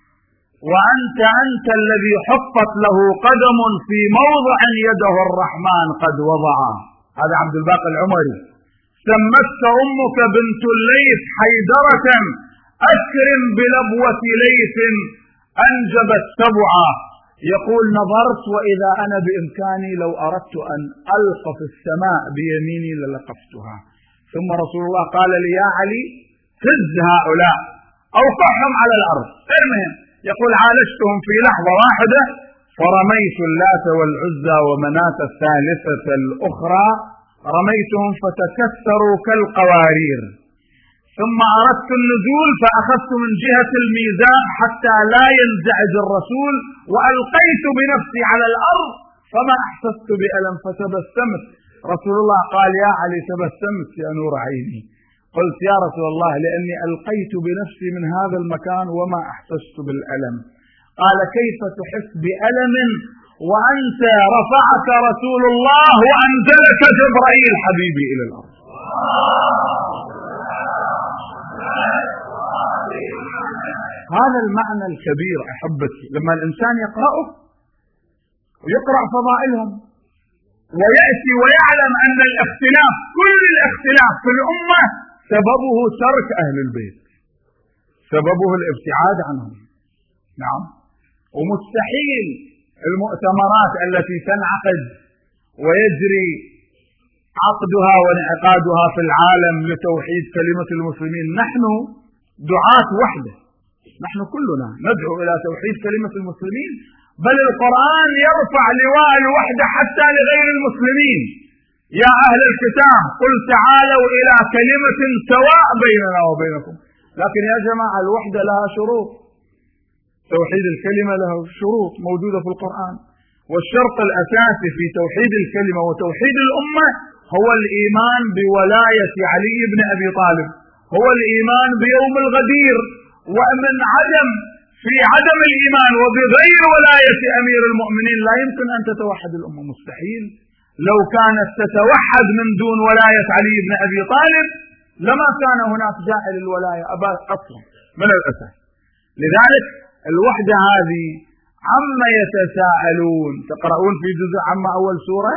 وأنت الذي حطت له قدم في موضع يده الرحمن قد وضع. هذا عبد الباقي العمري: سمتك أمك بنت الليث حيدرة، أكرم بلبوة ليث أنجبت سبعا. يقول: نظرت وإذا أنا بإمكاني لو أردت أن ألقف السماء بيميني للقفتها. ثم رسول الله قال لي: يا علي، هز هؤلاء، أوقعهم على الأرض، ارمهم. يقول: عالجتهم في لحظة واحدة، فرميت اللات والعزى ومناة الثالثة الأخرى، رميتهم فتكسروا كالقوارير. ثم أردت النزول فأخذت من جهة الميزان حتى لا ينزعج الرسول، وألقيت بنفسي على الأرض فما أحسست بألم، فتبسمت. رسول الله قال: يا علي، تبسمت يا نور عيني. قلت: يا رسول الله، لأني ألقيت بنفسي من هذا المكان وما أحسست بالألم. قال: كيف تحس بألم وأنت رفعك رسول الله وأنزلك جبرائيل حبيبي إلى الأرض؟ هذا المعنى الكبير أحبتي، لما الإنسان يقرأه ويقرأ فضائلهم ويأتي ويعلم أن الاختلاف، كل الاختلاف في الأمة سببه ترك أهل البيت، سببه الابتعاد عنهم. نعم. ومستحيل المؤتمرات التي تنعقد ويجري عقدها وانعقادها في العالم لتوحيد كلمة المسلمين، نحن دعاة وحدة، نحن كلنا ندعو إلى توحيد كلمة المسلمين، بل القرآن يرفع لواء الوحدة حتى لغير المسلمين: يا أهل الكتاب قل تعالوا إلى كلمة سواء بيننا وبينكم. لكن يا جماعة، الوحدة لها شروط، توحيد الكلمة له شروط موجودة في القرآن، والشرط الأساسي في توحيد الكلمة وتوحيد الأمة هو الإيمان بولاية علي بن أبي طالب، هو الإيمان بيوم الغدير. ومن في عدم الإيمان وبغير ولاية أمير المؤمنين لا يمكن أن تتوحد الأمة، مستحيل. لو كانت تتوحد من دون ولاية علي بن أبي طالب لما كان هناك داعي للولاية أصلا من الأساس. لذلك الوحدة هذه عما يتساءلون، تقرؤون في جزء عما أول سورة،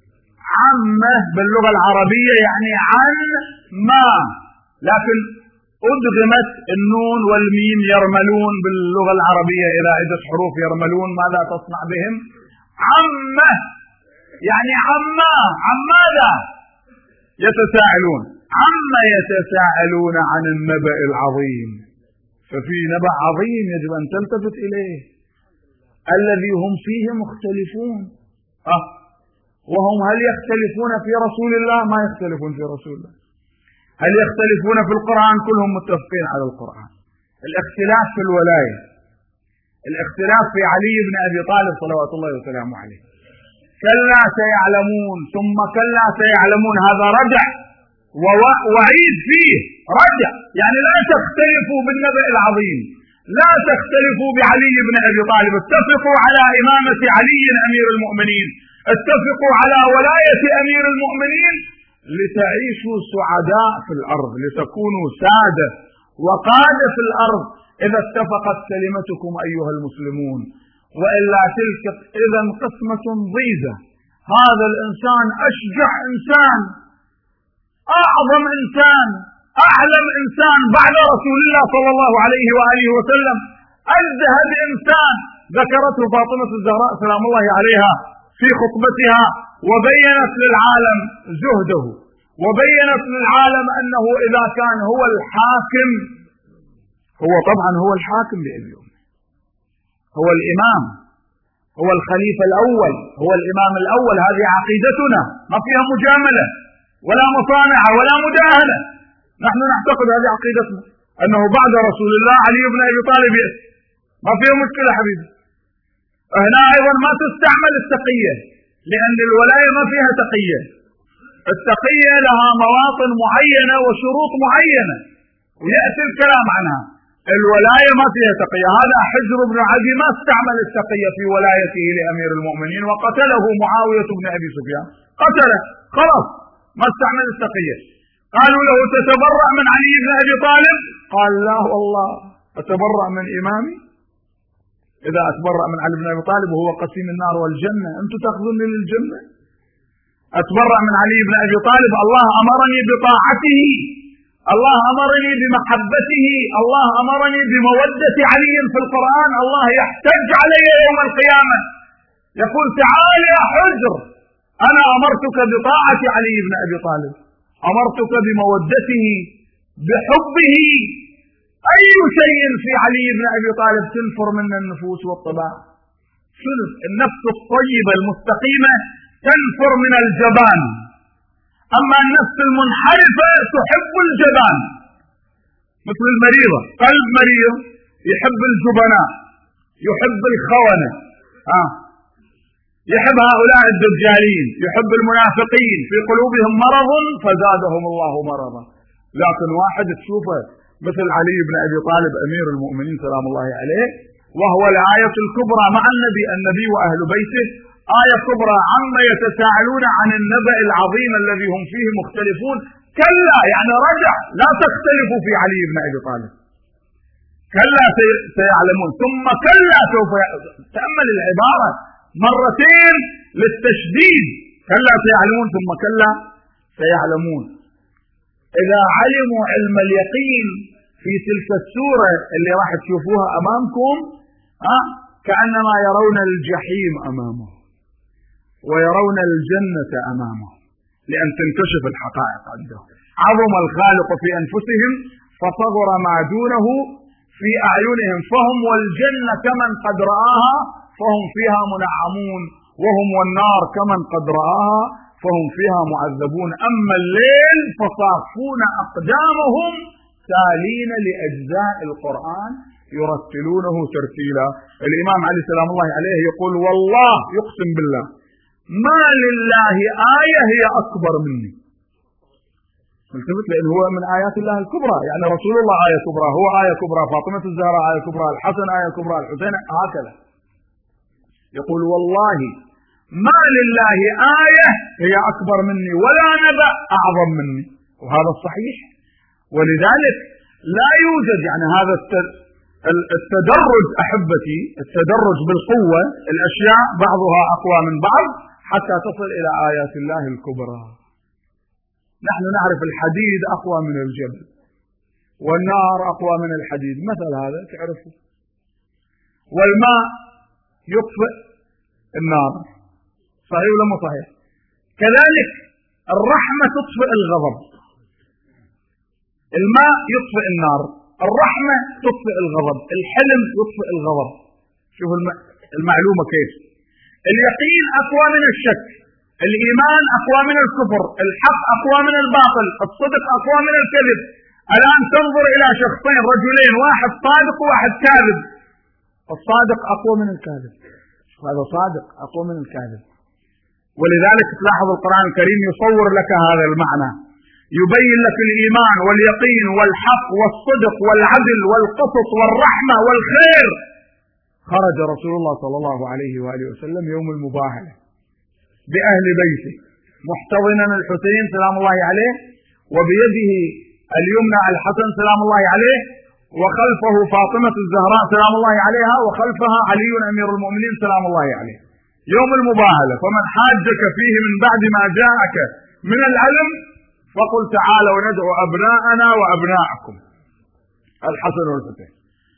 عما باللغة العربية يعني عن ما، لكن أدغمت النون والميم يرملون باللغة العربية إلى عدة حروف يرملون، ماذا تصنع بهم؟ عما يعني عما، عن ماذا يتساءلون؟ عما يتساءلون عن النبأ العظيم. ففي نبأ عظيم يجب أن تلتفت إليه، الذي هم فيه مختلفون. وهم هل يختلفون في رسول الله؟ ما يختلفون في رسول الله. هل يختلفون في القرآن؟ كلهم متفقين على القرآن. الاختلاف في الولاية، الاختلاف في علي بن أبي طالب صلوات الله وسلامه عليه. كلا سيعلمون ثم كلا سيعلمون، هذا رجع ووعيد فيه، رجع يعني لا تختلفوا بالنبأ العظيم، لا تختلفوا بعلي بن أبي طالب، اتفقوا على إمامة علي أمير المؤمنين، اتفقوا على ولاية أمير المؤمنين لتعيشوا سعداء في الأرض، لتكونوا سادة وقادة في الأرض إذا اتفقت كلمتكم أيها المسلمون، وإلا تلك إذا قسمة ضيزة. هذا الإنسان أشجع إنسان، أعظم إنسان، أعلم إنسان بعد رسول الله صلى الله عليه وآله وسلم، أزهد إنسان، ذكرته فاطمة الزهراء سلام الله عليها في خطبتها، وبينت للعالم زهده، وبينت للعالم أنه إذا كان هو الحاكم، هو طبعا هو الحاكم بأبيه، هو الإمام، هو الخليفة الأول، هو الإمام الأول. هذه عقيدتنا، ما فيها مجاملة ولا مصانعة ولا مداهنة. نحن نعتقد هذه عقيدتنا، أنه بعد رسول الله علي بن أبي طالب يأتي، ما فيها مشكلة حبيبي. هنا أيضا ما تستعمل التقية، لأن الولاية ما فيها تقية، التقية لها مواطن معينة وشروط معينة ويأتي الكلام عنها. الولاية ما فيها تقية. هذا حجر بن عدي ما استعمل التقية في ولايته لأمير المؤمنين وقتله معاوية بن أبي سفيان، قتله خلاص، ما استعمل التقية. قالوا له تتبرأ من علي بن أبي طالب؟ قال لا والله أتبرأ من إمامي؟ إذا أتبرأ من علي بن أبي طالب وهو قسيم النار والجنة، أنتم تأخذوني للجنة؟ أتبرأ من علي بن أبي طالب، الله أمرني بطاعته، الله أمرني بمحبته، الله أمرني بمودة علي في القرآن. الله يحتج علي يوم القيامة يقول تعال يا حجر، أنا أمرتك بطاعة علي بن أبي طالب، أمرتك بمودته بحبه. أي شيء في علي بن أبي طالب تنفر منه النفوس والطباع؟ شنو؟ النفس الطيبة المستقيمة تنفر من الجبان، أما النفس المنحرفة تحب الجبان، مثل المريضة، قلب مريض يحب الجبناء، يحب الخونة، يحب هؤلاء الدجالين، يحب المنافقين، في قلوبهم مرض فزادهم الله مرضا. لكن واحد تشوفه مثل علي بن أبي طالب أمير المؤمنين سلام الله عليه، وهو الآية الكبرى مع النبي وأهل بيته، آية كبرى عما يتساءلون عن النبأ العظيم الذي هم فيه مختلفون. كلا، يعني رجع، لا تختلفوا في علي بن أبي طالب، كلا سيعلمون، ثم كلا سوف تأمل العبارة مرتين للتشديد، كلا سيعلمون ثم كلا سيعلمون. إذا علموا علم اليقين في تلك السورة اللي راح تشوفوها أمامكم، كأنما يرون الجحيم أمامه ويرون الجنة أمامه، لأن تنكشف الحقائق عندهم. عظم الخالق في أنفسهم فصغر ما دونه في أعينهم، فهم والجنة كمن قد رآها فهم فيها منعمون، وهم والنار كمن قد رآها فهم فيها معذبون. أما الليل فصافون أقدامهم تالين لأجزاء القرآن يرتلونه ترتيلا. الإمام علي سلام الله عليه يقول والله، يقسم بالله، ما لله آية هي أكبر مني. التفت، لأن هو من آيات الله الكبرى، يعني رسول الله آية كبرى، هو آية كبرى، فاطمة الزهراء آية كبرى، الحسن آية كبرى، الحسين، هكذا. يقول والله ما لله آية هي أكبر مني ولا نبأ أعظم مني، وهذا الصحيح. ولذلك لا يوجد يعني هذا التدرج أحبتي، التدرج بالقوة، الأشياء بعضها أقوى من بعض حتى تصل إلى آيات الله الكبرى. نحن نعرف الحديد أقوى من الجبل، والنار أقوى من الحديد، مثل هذا تعرفه. والماء يطفئ النار، صحيح ولا مو صحيح؟ كذلك الرحمة تطفئ الغضب، الماء يطفئ النار، الرحمة تطفئ الغضب، الحلم يطفئ الغضب. شوفوا المعلومة كيف. اليقين أقوى من الشك، الإيمان أقوى من الكفر، الحق أقوى من الباطل، الصدق أقوى من الكذب. الآن تنظر إلى شخصين، رجلين، واحد صادق وواحد كاذب، الصادق أقوى من الكاذب، هذا صادق أقوى من الكاذب. ولذلك تلاحظ القرآن الكريم يصور لك هذا المعنى، يبين لك الإيمان واليقين والحق والصدق والعدل والقسط والرحمة والخير. خرج رسول الله صلى الله عليه وآله وسلم يوم المباهلة بأهل بيته محتضنا الحسين سلام الله عليه، وبيده اليمنى الحسن سلام الله عليه، وخلفه فاطمة الزهراء سلام الله عليها، وخلفها علي أمير المؤمنين سلام الله عليه. يوم المباهلة، فمن حاجك فيه من بعد ما جاءك من العلم فقل تعالوا وندعو أبناءنا وأبناءكم الحسن والحسين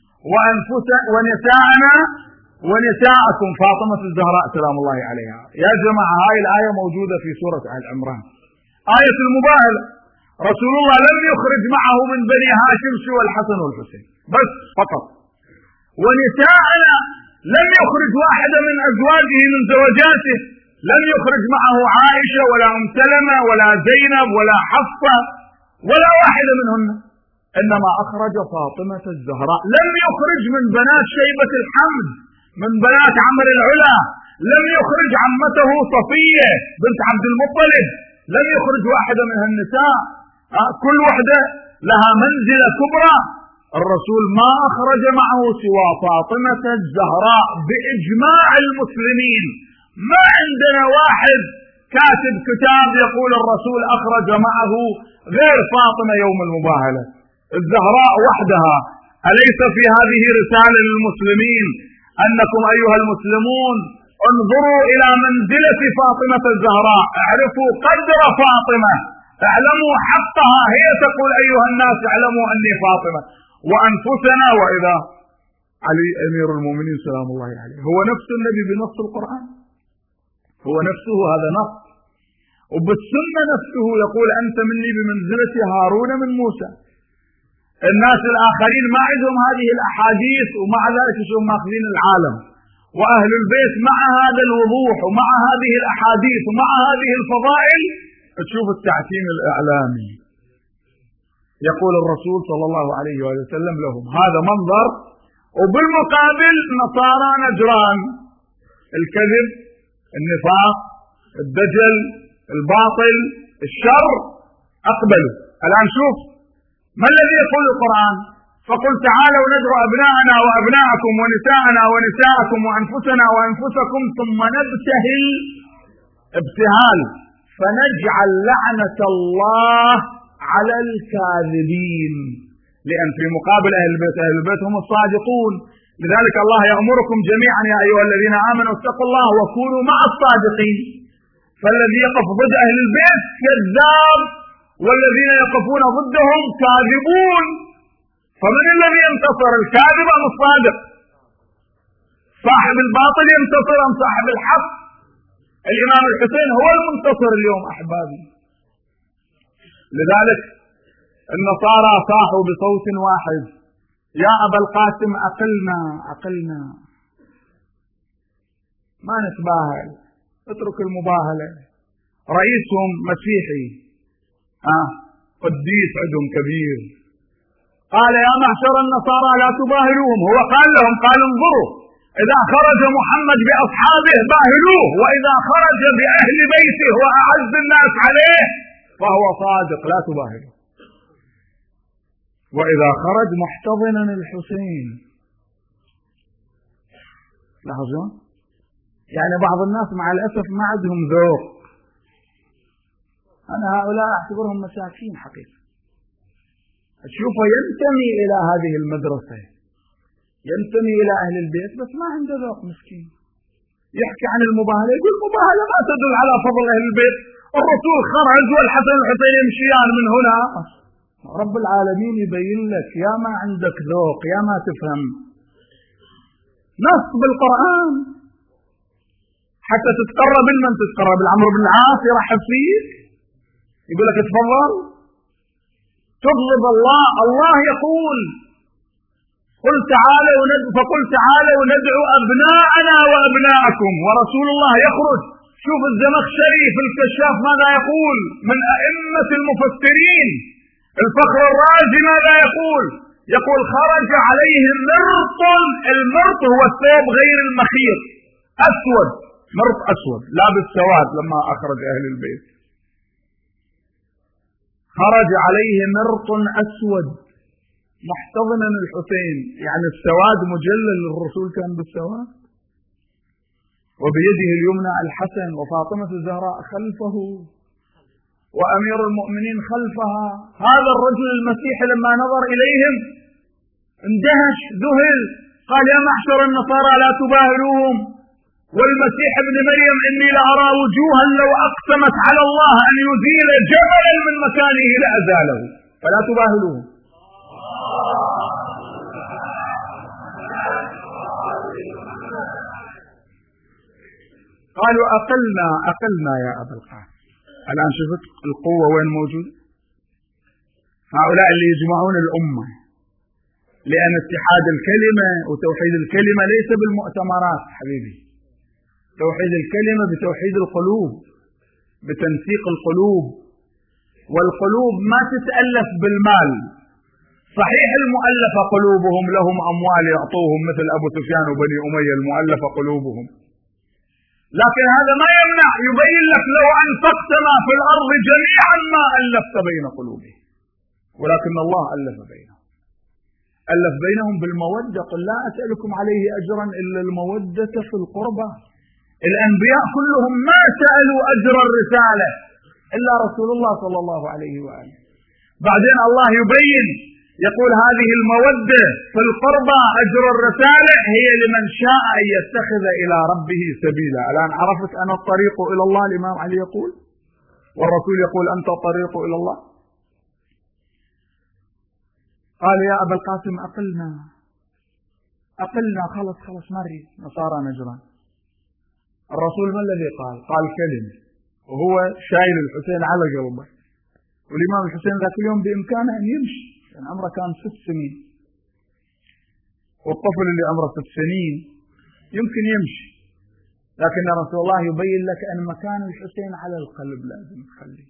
ونساءنا ونساءكم فاطمة الزهراء سلام الله عليها. يا جماعة هاي الآية موجودة في سورة آل عمران، آية المباهلة. رسول الله لم يخرج معه من بني هاشم سوى الحسن والحسين بس فقط، ونساءنا لم يخرج واحدة من أزواجه من زوجاته، لم يخرج معه عائشة ولا أم سلمة ولا زينب ولا حفصة ولا واحدة منهن، إنما أخرج فاطمة الزهراء. لم يخرج من بنات شيبة الحمد، من بنات عمرو العلا، لم يخرج عمته صفية بنت عبد المطلب، لم يخرج واحدة من النساء، كل واحدة لها منزلة كبرى. الرسول ما أخرج معه سوى فاطمة الزهراء بإجماع المسلمين. ما عندنا واحد كاتب كتاب يقول الرسول أخرج معه غير فاطمة يوم المباهلة، الزهراء وحدها. أليس في هذه رسالة للمسلمين أنكم أيها المسلمون انظروا إلى منزلة فاطمة الزهراء، اعرفوا قدر فاطمة، اعلموا حقها. هي تقول أيها الناس اعلموا أني فاطمة. وأنفسنا، وإذا علي أمير المؤمنين سلام الله عليه هو نفس النبي بنص القرآن، هو نفسه، هذا نص. وبالسنة نفسه يقول أنت مني بمنزلة هارون من موسى. الناس الآخرين ما عندهم هذه الأحاديث، ومع ذلك شو ماخذين العالم. وأهل البيت مع هذا الوضوح ومع هذه الأحاديث ومع هذه الفضائل تشوف التعتيم الإعلامي. يقول الرسول صلى الله عليه وسلم لهم هذا منظر، وبالمقابل نصارى نجران الكذب، النفاق، الدجل، الباطل، الشر أقبلوا. الآن شوف ما الذي يقول القرآن؟ فقل تعالوا ندعو أبناءنا وأبناءكم ونساءنا ونساءكم وأنفسنا وأنفسكم ثم نبتهل ابتهال فنجعل لعنة الله على الكاذبين. لأن في مقابل أهل البيت هم الصادقون. لذلك الله يأمركم جميعا يا أيها الذين آمنوا اتقوا الله وكونوا مع الصادقين. فالذي يقف ضد أهل البيت كذاب، والذين يقفون ضدهم كاذبون. فمن الذي ينتصر، الكاذب أم الصادق؟ صاحب الباطل ينتصر أم صاحب الحق؟ الإمام الحسين هو المنتصر اليوم أحبابي. لذلك النصارى صاحوا بصوت واحد يا أبا القاسم أقلنا أقلنا، ما نتباهل، اترك المباهلة. رئيسهم مسيحي قديس عندهم كبير، قال يا معشر النصارى لا تباهلوهم. هو قال لهم، قال انظروا إذا خرج محمد بأصحابه باهلوه، وإذا خرج بأهل بيته وأعز الناس عليه فهو صادق لا تباهلوه. وإذا خرج محتضنا الحسين. لاحظون؟ يعني بعض الناس مع الأسف ما عندهم ذوق. أنا هؤلاء أعتبرهم مساكين حقيقة. تشوفه ينتمي إلى هذه المدرسة، ينتمي إلى أهل البيت، بس ما عنده ذوق مسكين. يحكي عن المباهلة، يقول المباهلة ما تدل على فضل أهل البيت. الرسول خرج والحسن والحسين يمشيان من هنا. رب العالمين يبين لك يا ما عندك ذوق، يا ما تفهم. نص بالقرآن حتى تتقرب من تتقرب. العمرو بن العاص يرحب فيك يقول لك اتفضل. تغضب الله. الله يقول فقل تعالوا ندعو أبناءنا وأبناءكم، ورسول الله يخرج. شوف الزمخشري في الكشاف ماذا يقول من أئمة المفسرين. الفخر الرازي ماذا يقول؟ يقول خرج عليه مرط. المرط هو الثوب غير المخيط، أسود، مرط أسود لابس سواد. لما أخرج أهل البيت خرج عليه مرط أسود محتضنا الحسين، يعني السواد مجلل للرسول كان بالسواد. وبيده اليمنى الحسن وفاطمة الزهراء خلفه وأمير المؤمنين خلفها. هذا الرجل المسيحي لما نظر إليهم اندهش ذهل، قال يا معشر النصارى لا تباهلوهم. والمسيح ابن مريم إني لأرى وجوها لو أقسمت على الله أن يزيل جبلا من مكانه لأزاله، فلا تباهلوهم. قالوا أقلنا يا أبا القاسم. الآن شفت القوة وين موجود؟ هؤلاء اللي يجمعون الأمة، لأن اتحاد الكلمة وتوحيد الكلمة ليس بالمؤتمرات حبيبي. توحيد الكلمة بتوحيد القلوب، بتنسيق القلوب. والقلوب ما تتألف بالمال. صحيح المؤلفة قلوبهم، لهم أموال يعطوهم مثل أبو سفيان وبني أمية المؤلفة قلوبهم، لكن هذا ما يمنع يبين لك لو أنفقت ما في الأرض جميعا ما ألفت بين قلوبهم، ولكن الله ألف بينهم. ألف بينهم بالمودة. قل لا أسألكم عليه أجرا إلا المودة في القربى. الأنبياء كلهم ما سألوا أجر الرسالة إلا رسول الله صلى الله عليه وآله. بعدين الله يبين يقول هذه المودة في القربى أجر الرسالة هي لمن شاء أن يتخذ إلى ربه سبيلا. الآن عرفت أنا الطريق إلى الله، الإمام علي يقول، والرسول يقول أنت الطريق إلى الله. قال يا أبا القاسم أقلنا خلص مري نصارى نجران. الرسول ما الذي قال كلمة وهو شايل الحسين على قلبه، والإمام الحسين ذاك اليوم بإمكانه أن يمشي، يعني عمره كان 6 سنين، والطفل اللي عمره 6 سنين يمكن يمشي، لكن رسول الله يبين لك أن مكان الحسين على القلب لازم تخليه.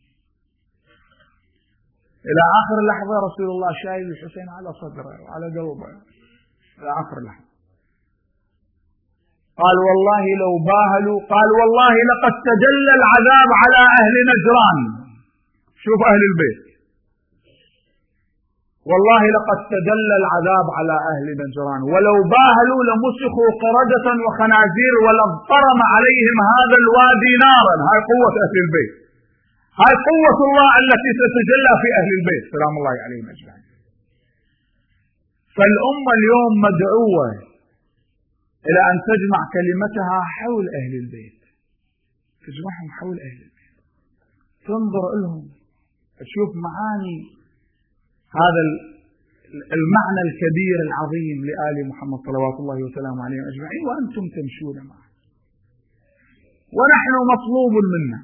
إلى آخر لحظة رسول الله شايل الحسين على صدره وعلى قلبه إلى آخر لحظة. قال والله لو باهلوا، قال والله لقد تجلى العذاب على أهل نجران. شوف أهل البيت، والله لقد تجلى العذاب على أهل نجران ولو باهلوا لمسخوا قردة وخنازير ولانطرم عليهم هذا الوادي نارا. هاي قوة أهل البيت، هاي قوة الله التي تتجلى في أهل البيت سلام الله عليهم أجمعين. فالأمة اليوم مدعوة إلى أن تجمع كلمتها حول أهل البيت، تجمعهم حول أهل البيت، تنظر لهم، تشوف معاني هذا المعنى الكبير العظيم لآل محمد صلوات الله وسلامه عليهم أجمعين، وأنتم تمشون معه. ونحن مطلوب منا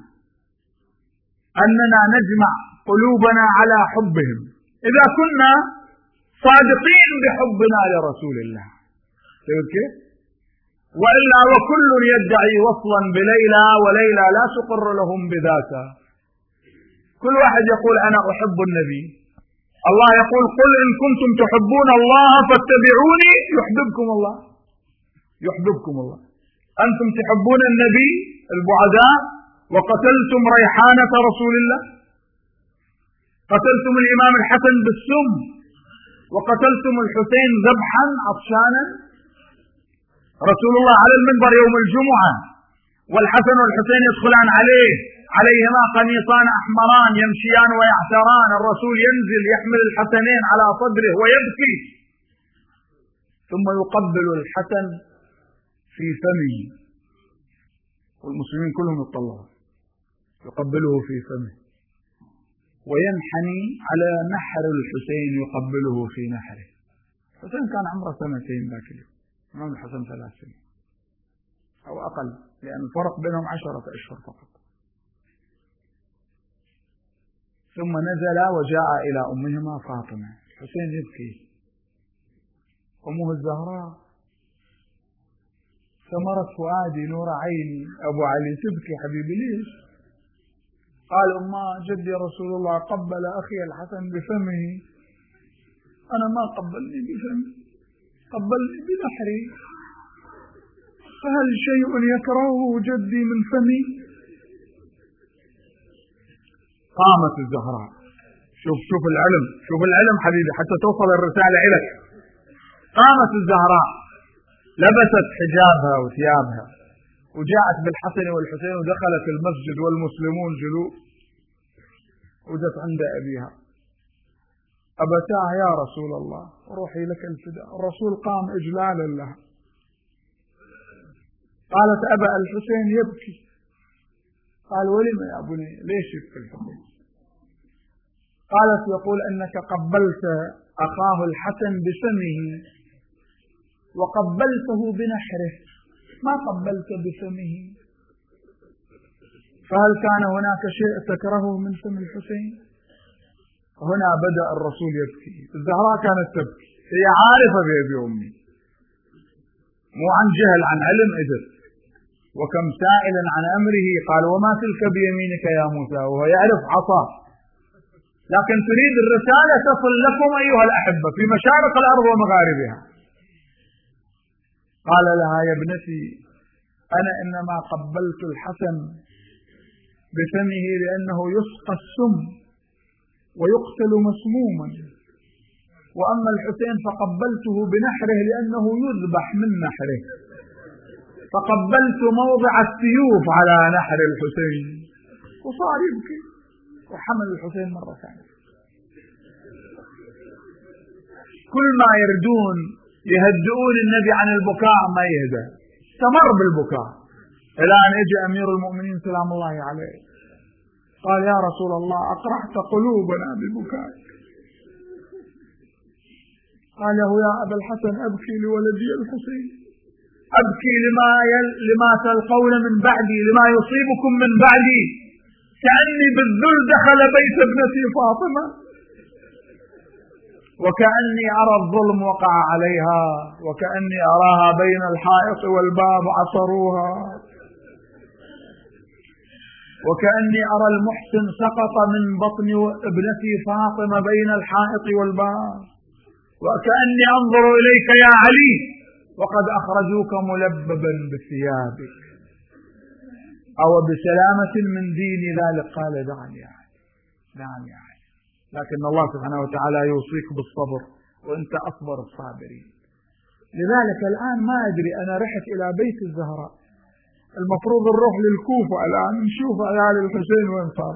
أننا نجمع قلوبنا على حبهم إذا كنا صادقين بحبنا لرسول الله، كيف؟ وإلا وكل يدعي وصلا بليلى وليلى لا تقر لهم بذاتا. كل واحد يقول أنا أحب النبي، الله يقول قل إن كنتم تحبون الله فاتبعوني يحببكم الله، يحببكم الله. أنتم تحبون النبي البعداء وقتلتم ريحانة رسول الله، قتلتم الإمام الحسن بالسم، وقتلتم الحسين ذبحا عطشانا. رسول الله على المنبر يوم الجمعة والحسن والحسين يدخلان عليه، عليهما قميصان أحمران يمشيان ويعثران، الرسول ينزل يحمل الحسنين على صدره ويبكي، ثم يقبل الحسن في فمه، والمسلمين كلهم يطلعون، يقبله في فمه، وينحني على نحر الحسين يقبله في نحره. الحسين كان عمره 2 سنين ذاك اليوم، الإمام الحسن 3 سنين أو أقل، لأن الفرق بينهم 10 أشهر فقط. ثم نزل وجاء إلى أمهما فاطمة، الحسين يبكي، أمه الزهراء ثمرة فؤادي نور عيني أبو علي تبكي حبيبي ليش؟ قال أمه جدي رسول الله قبل أخي الحسن بفمه، أنا ما قبلني بفمي، قبلني بنحري، فهل شيء يكرهه جدي من فمي؟ قامت الزهراء، شوف العلم، شوف العلم حبيبي حتى توصل الرسالة إليك. قامت الزهراء لبست حجابها وثيابها وجاءت بالحسن والحسين ودخلت المسجد والمسلمون جلوس، وجت عند أبيها، أبتاه يا رسول الله روحي لك الفداء. الرسول قام إجلالا لها. قالت أبا الحسين يبكي. قال ولم يا بني ليش يبكي الحسين؟ قالت يقول أنك قبلت أخاه الحسن بفمه وقبلته بنحره، ما قبلت بفمه، فهل كان هناك شيء تكرهه من فم الحسين؟ هنا بدأ الرسول يبكي. الزهراء كانت تبكي، هي عارفة بأبي أمي، مو عن جهل، عن علم إذن. وكم سائلا عن أمره قال وما تلك بيمينك يا موسى، وهو يعرف عصاه، لكن تريد الرسالة تصل لكم أيها الأحبة في مشارق الأرض ومغاربها. قال لها يا ابنتي أنا إنما قبلت الحسن بفمه لأنه يسقى السم ويقتل مسموما، وأما الحسين فقبلته بنحره لأنه يذبح من نحره، فقبلت موضع السيوف على نحر الحسين. وصار يبكي وحمل الحسين مرة ثانية. كل ما يردون يهدئون النبي عن البكاء ما يهدأ، استمر بالبكاء إلى أن اجى أمير المؤمنين سلام الله عليه قال يا رسول الله أقرحت قلوبنا ببكائك. قال له يا أبا الحسن أبكي لولدي الحسين، أبكي لما تلقون من بعدي، لما يصيبكم من بعدي، كأني بالذل دخل بيت ابنتي فاطمة، وكأني أرى الظلم وقع عليها، وكأني أراها بين الحائط والباب عصروها، وكأني أرى المحسن سقط من بطن ابنتي فاطمة بين الحائط والباب، وكأني أنظر إليك يا علي وقد أخرجوك ملببا بثيابك أو بسلامة من دين ذلك. قال دعني يا علي، دعني يا علي، لكن الله سبحانه وتعالى يوصيك بالصبر وأنت أصبر الصابرين. لذلك الآن ما أدري، أنا رحت إلى بيت الزهراء، المفروض نروح للكوفة الآن نشوف عيال الحسين وين صار،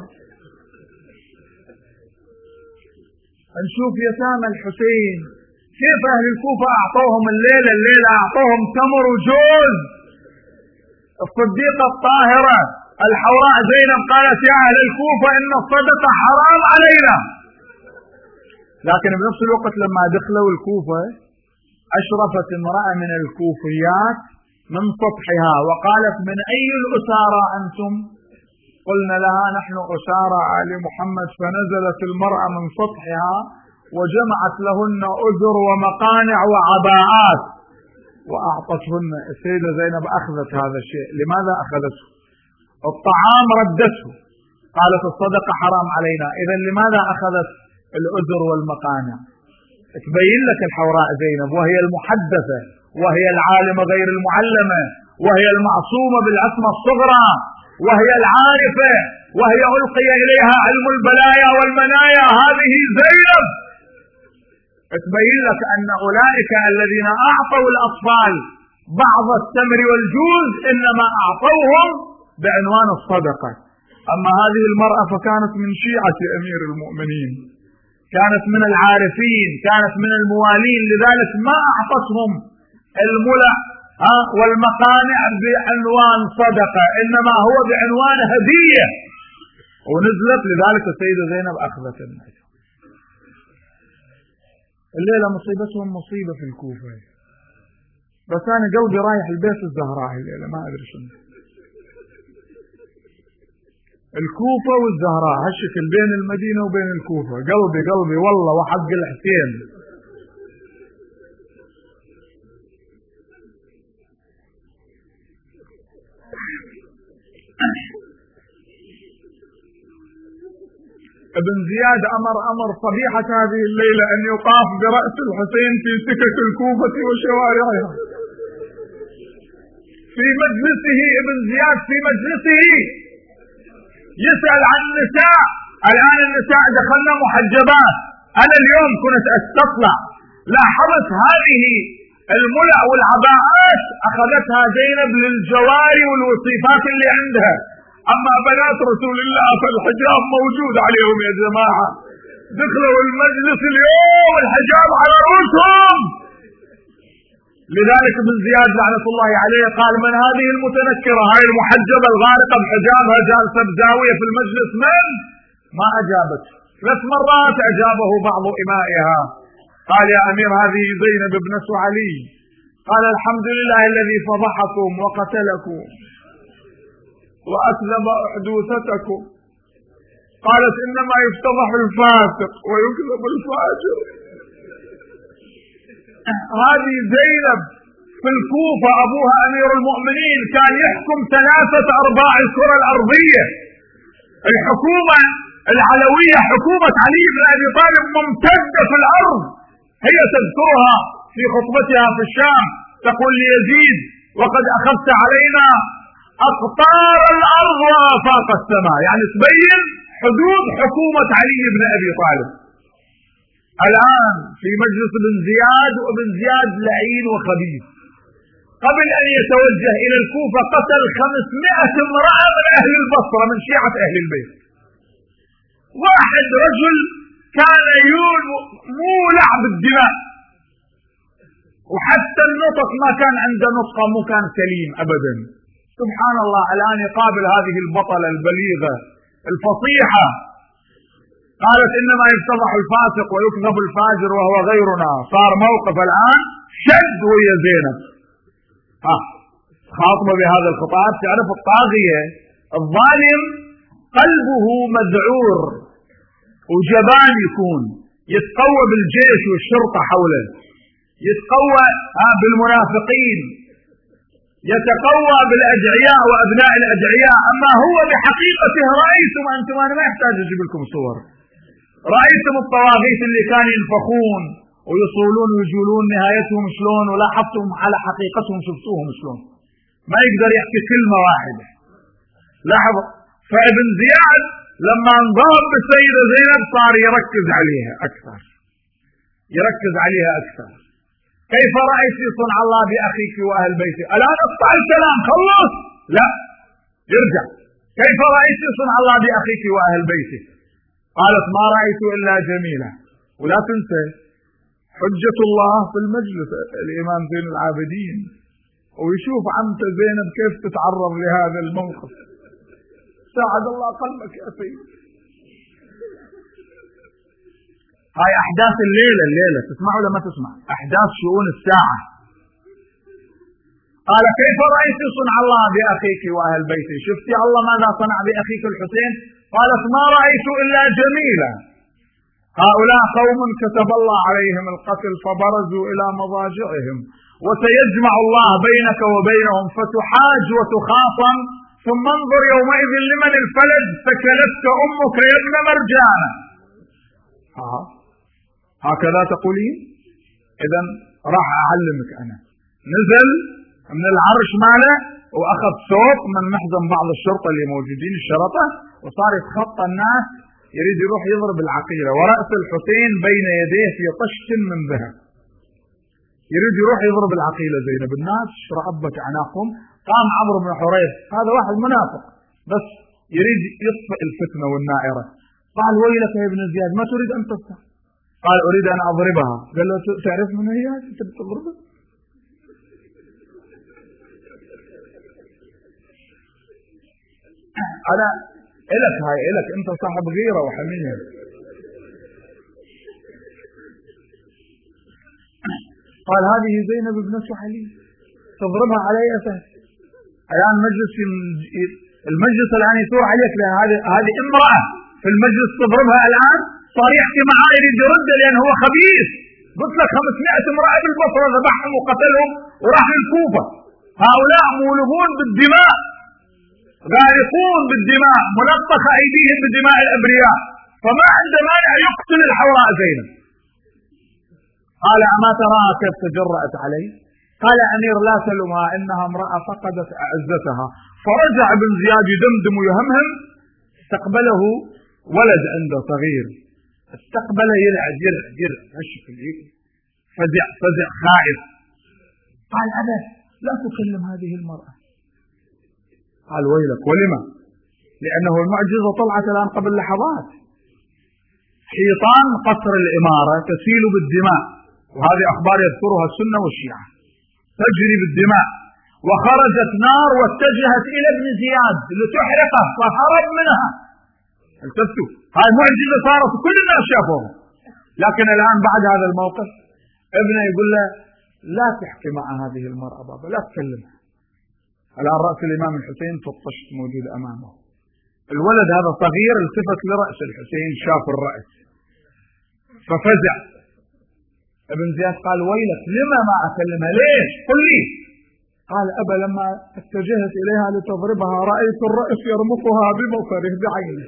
نشوف يتامى الحسين كيف أهل الكوفة أعطوهم الليلة أعطوهم تمر وجوز. الصديقة الطاهرة الحوراء زينب قالت يا أهل الكوفة إن الصدقة حرام علينا، لكن بنفس الوقت لما دخلوا الكوفة أشرفت امرأة من الكوفيات من سطحها وقالت من أي الأسارى أنتم؟ قلنا لها نحن أسارى آل محمد. فنزلت المرأة من سطحها وجمعت لهن أذر ومقانع وعباءات وأعطتهن. السيدة زينب أخذت هذا الشيء. لماذا أخذته؟ الطعام ردته، قالت الصدقة حرام علينا، إذا لماذا أخذت الأذر والمقانع؟ تبين لك الحوراء زينب وهي المحدثة وهي العالمة غير المعلمة وهي المعصومة بالعصمة الصغرى وهي العارفة وهي ألقي إليها علم البلايا والمنايا، هذه زينب. تبين لك أن أولئك الذين أعطوا الأطفال بعض التمر والجوز إنما أعطوهم بعنوان الصدقة. أما هذه المرأة فكانت من شيعة أمير المؤمنين، كانت من العارفين، كانت من الموالين، لذلك ما أعطتهم الملع والمقانع بعنوان صدقة، إنما هو بعنوان هدية، ونزلت. لذلك السيدة زينب أخذت الناس. الليلة مصيبتهم مصيبة في الكوفة، بس أنا قلبي رايح البيت الزهراء الليلة، ما أدري شنو. الكوفة والزهراء هالشكل بين المدينة وبين الكوفة، قلبي والله وحق الحسين. ابن زياد أمر صبيحة هذه الليلة أن يطاف برأس الحسين في سكك الكوفة وشوارعها. في مجلسه ابن زياد في مجلسه يسأل عن النساء. الآن النساء دخلنا محجبات. أنا اليوم كنت أستطلع، لاحظت هذه الملع والعباءات أخذتها زينب للجواري والوصيفات اللي عندها، أما بنات رسول الله فالحجاب موجود عليهم يا جماعة. دخلوا المجلس اليوم الحجاب على رؤوسهم. لذلك ابن زياد لعنة الله عليه قال من هذه المتنكرة، هاي المحجبة الغارقة بحجابها جالسة بزاوية في المجلس؟ من؟ ما أجابت. 3 مرات أجابه بعض إمائها. قال يا أمير هذه زينب ابنة علي. قال الحمد لله الذي فضحكم وقتلكم وأكذب أحدوثتكم. قالت إنما يفتضح الفاسق ويكذب الفاجر. هذه زينب في الكوفة أبوها أمير المؤمنين كان يحكم 3/4 الكرة الأرضية. الحكومة العلوية حكومة علي بن أبي طالب ممتدة في الأرض. هي تذكرها في خطبتها في الشام، تقول ليزيد وقد أخذت علينا أقطار الأرض وآفاق السماء، يعني تبين حدود حكومة علي بن أبي طالب. الآن في مجلس ابن زياد، وابن زياد لعين وخبيث. قبل أن يتوجه إلى الكوفة قتل 500 امرأة من أهل البصرة من شيعة أهل البيت. واحد رجل كان مولع بالدماء، وحتى النطق ما كان عنده نطقه، مو كان سليم أبدا. سبحان الله، الآن يقابل هذه البطلة البليغة الفصيحة، قالت إنما يفتضح الفاسق ويكذب الفاجر وهو غيرنا. صار موقف الآن شد ويا زينب، خاطبة بهذا الخطاب. تعرف الطاغية الظالم قلبه مذعور وجبان، يكون يتقوى بالجيش والشرطة حوله، يتقوى بالمنافقين، يتقوى بالأدعياء وأبناء الأدعياء. أما هو بحقيقته رأيتم أنتم، أنا ما يحتاج أجيب لكم صور، رأيتم الطواغيت اللي كانوا ينفخون ويصولون ويجولون نهايتهم شلون، ولاحظتم على حقيقتهم شفتوهم شلون، ما يقدر يحكي كلمة واحدة. لاحظ، فابن زياد لما انضرب بالسيدة زينب صار يركز عليها أكثر، يركز عليها أكثر. كيف رأيت صنع الله بأخيك وأهل بيتك؟ الآن اقطع الكلام، خلص، لا يرجع. كيف رأيت صنع الله بأخيك وأهل بيتك؟ قالت ما رأيت إلا جميلة. ولا تنسى حجة الله في المجلس الإمام زين العابدين، ويشوف عمته زينب كيف تتعرض لهذا الموقف. ساعد الله قلبك يا سيدي. هاي أحداث الليلة تسمع ولا ما تسمع؟ أحداث شؤون الساعة. قال كيف رأيت صنع الله بأخيك وأهل بيتي؟ شفتي الله ماذا صنع بأخيك الحسين؟ قالت ما رأيت إلا جميلة. هؤلاء قوم كتب الله عليهم القتل فبرزوا إلى مضاجعهم، وسيجمع الله بينك وبينهم فتحاج وتخاصم، ثم انظر يومئذ لمن الفلد فكلتك أمك يا ابن مرجانة. هكذا تقولين؟ إذا راح أعلمك أنا. نزل من العرش ماله وأخذ صوت من محزن بعض الشرطة اللي موجودين الشرطة، وصار يتخطى الناس، يريد يروح يضرب العقيلة، ورأس الحسين بين يديه في طشت من ذهب، يريد يروح يضرب العقيلة زينب. الناس رأبت أعناقهم. قام عمرو بن حريث، هذا واحد منافق بس يريد يطفئ الفتنة والنائرة، قال ويلك يا ابن زياد ما تريد أن تفتح؟ قال أريد أن أضربها. قال له تعرف من هي أنت بتضربها؟ أنا إلك، هاي إلك، أنت صاحب غيرة وحمية. قال هذه زينب ابنة علي، تضربها على أي أساس؟ الآن المجلس الآن يثور عليك، هذه امرأة في المجلس تضربها الآن. صار يحكي معاه يريد يرد لأنه هو خبيث. قلت لك 500 امرأة بالبصرة ذبحهم وقتلهم وراح الكوفة. هؤلاء مولغون بالدماء، غارقون بالدماء، ملطخ أيديهم بدماء الأبرياء، فما عنده مانع يقتل الحوراء زينب. قال أما تراها كيف تجرأت عليه؟ قال أمير لا تلومها، إنها امرأة فقدت أعزتها. فرجع ابن زياد يدمدم ويهمهم. استقبله ولد عنده صغير، استقبله يلعب يرع هالشكل، فزع خائف. قال أبا لا تكلم هذه المرأة. قال ويلك ولما؟ لأنه المعجزة طلعت الآن قبل لحظات. حيطان قصر الإمارة تسيل بالدماء، وهذه أخبار يذكرها السنة والشيعة، تجري بالدماء، وخرجت نار واتجهت إلى ابن زياد لتحرقه فهرب منها. التفتوا، هاي معجزة صارت كل الناس شافوها. لكن الآن بعد هذا الموقف ابنه يقول له لا تحكي مع هذه المرأة بابا، لا تكلمها. الآن رأس الإمام الحسين في الطشت موجود أمامه. الولد هذا صغير التفت لرأس الحسين، شاف الرأس ففزع. ابن زياد قال ويلك لما ما أكلمها؟ ليش؟ قل لي. قال أبا لما اتجهت إليها لتضربها رأيت الرأس يرمقها ببصره بعينه.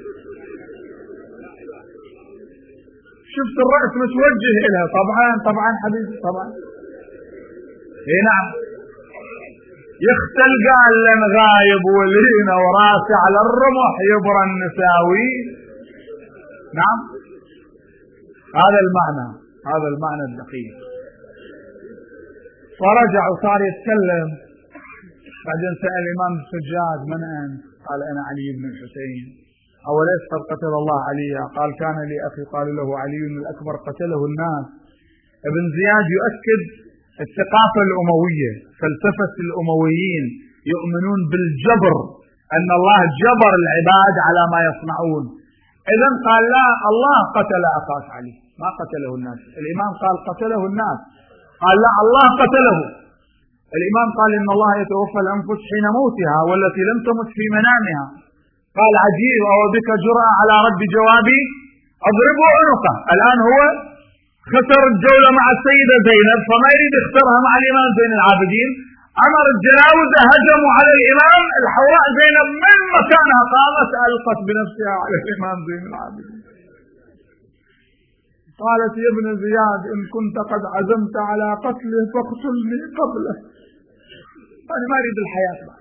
شفت الرأس متوجه إليها. طبعا حبيبي طبعا. اي نعم. يختل قال لن غايب ولينا وراسي على الرمح يبرى النساوي. نعم، هذا المعنى الدقيق. فرجع وصار يتكلم. بعدين سأل الإمام السجاد من أنت؟ قال أنا علي بن الحسين. أوليس قد قتل الله عليا؟ قال كان لي أخي قال له علي الأكبر قتله الناس. ابن زياد يؤكد الثقافة الأموية، فلسفة الأمويين يؤمنون بالجبر، أن الله جبر العباد على ما يصنعون. إذن قال لا، الله قتل أخاك علي، ما قتله الناس. الإمام قال قتله الناس، قال لا، الله قتله. الإمام قال إن الله يتوفى الأنفس حين موتها والتي لم تمت في منامها. قال عجيب، أو بك جرأة على رد جوابي، أضربه عنقه. الآن هو خسر الجولة مع السيدة زينب، فما يريد يختارها مع الإمام زين العابدين. أمر الجناوزة، هجموا على الإمام. الحوراء زينب من مكانها قامت ألقت بنفسها على الإمام زين العابدين، قالت يا ابن زياد إن كنت قد عزمت على قتله فاقتلني قبله، أنا ما أريد الحياة بعد.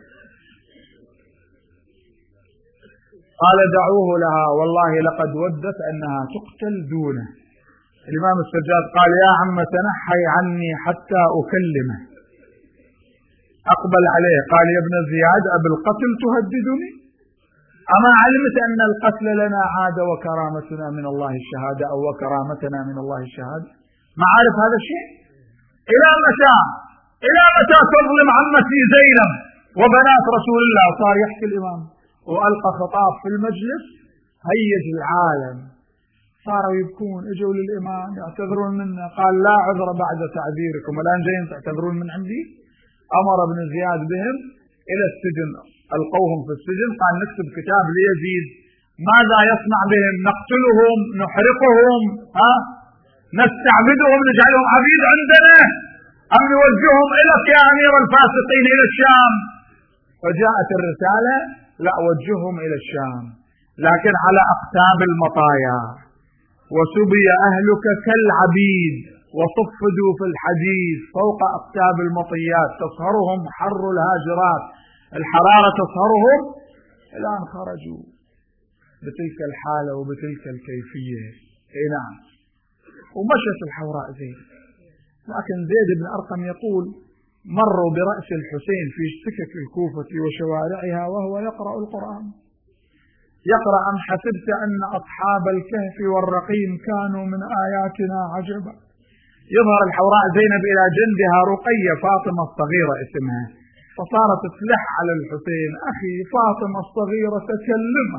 قال دعوه لها، والله لقد ودت أنها تقتل دونه. الإمام السجاد قال يا عم تنحي عني حتى أكلمه. أقبل عليه قال يا ابن زياد أبالقتل تهددني؟ أما علمت أن القتل لنا عادة وكرامتنا من الله الشهادة، أو وكرامتنا من الله الشهادة؟ ما عارف هذا الشيء؟ إلى متى؟ إلى متى تظلم عمتي زينب وبنات رسول الله؟ صار يحكي الإمام وألقى خطاب في المجلس هيج العالم، صاروا يبكون. اجوا للإمام يعتذرون منا، قال لا عذر بعد تعذيركم، الآن جايين تعتذرون من عندي؟ أمر ابن زياد بهم إلى السجن، ألقوهم في السجن. قال نكتب كتاب ليزيد، ماذا يصنع بهم؟ نقتلهم، نحرقهم، نستعبدهم، نجعلهم عبيد عندنا، أم نوجههم إليك يا أمير الفاسقين إلى الشام؟ فجاءت الرسالة لا، وجههم إلى الشام لكن على أقتاب المطايا، وسبي أهلك كالعبيد وصفدوا في الحديد فوق أقتاب المطيات، تصهرهم حر الهاجرات، الحرارة تصهرهم. الآن خرجوا بتلك الحالة وبتلك الكيفية. اي نعم، ومشت الحوراء زيد. لكن زيد بن أرقم يقول مروا برأس الحسين في سكك الكوفة وشوارعها وهو يقرأ القرآن، يقرأ أم حسبت أن أصحاب الكهف والرقيم كانوا من آياتنا عجبا. يظهر الحوراء زينب إلى جندها رقية فاطمة الصغيرة اسمها، فصارت تلح على الحسين أخي فاطمة الصغيرة تكلمها،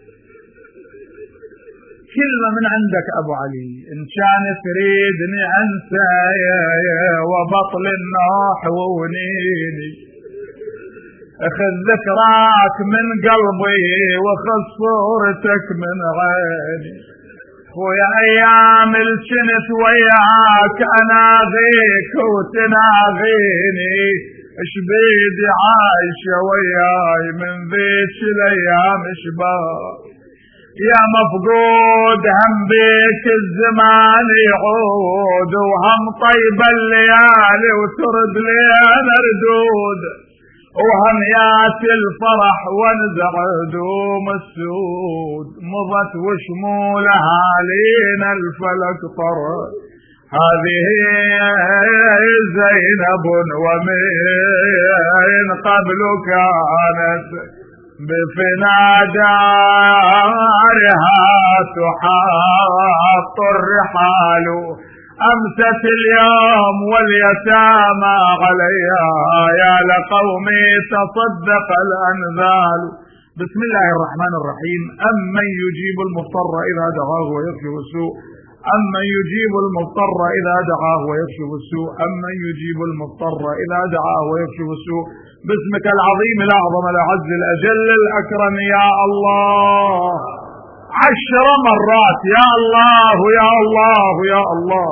كلمة من عندك أبو علي، إن كان تريدني أنسى وبطل النوح ونيني، أخذ ذكراك من قلبي وخذ صورتك من عيني، ويا أيام الجنت وياك أناغيك وتناغيني، اش بيدي عايشة وياي من ذيك الأيام شباب، يا مفقود هم بيك الزمان يعود، وهم طيب الليالي وترد لينا ردود، وهم ياتي الفرح وانزع هدوم السود، مضت وشمولها علينا الفلك طرد، هذه زينب ومن قبل كانت بفنا دارها تحاط الرحال، أمست اليوم واليتامى عليها، يا لقومي تصدق الأنذال. بسم الله الرحمن الرحيم. أمن يجيب المضطر إذا دعاه ويكشف السوء، أمن يجيب المضطر إذا دعاه ويكشف السوء، أمن يجيب المضطر إذا دعاه ويكشف السوء، باسمك العظيم الأعظم الأعز الأجل الأكرم يا الله، 10 مرات يا الله يا الله يا الله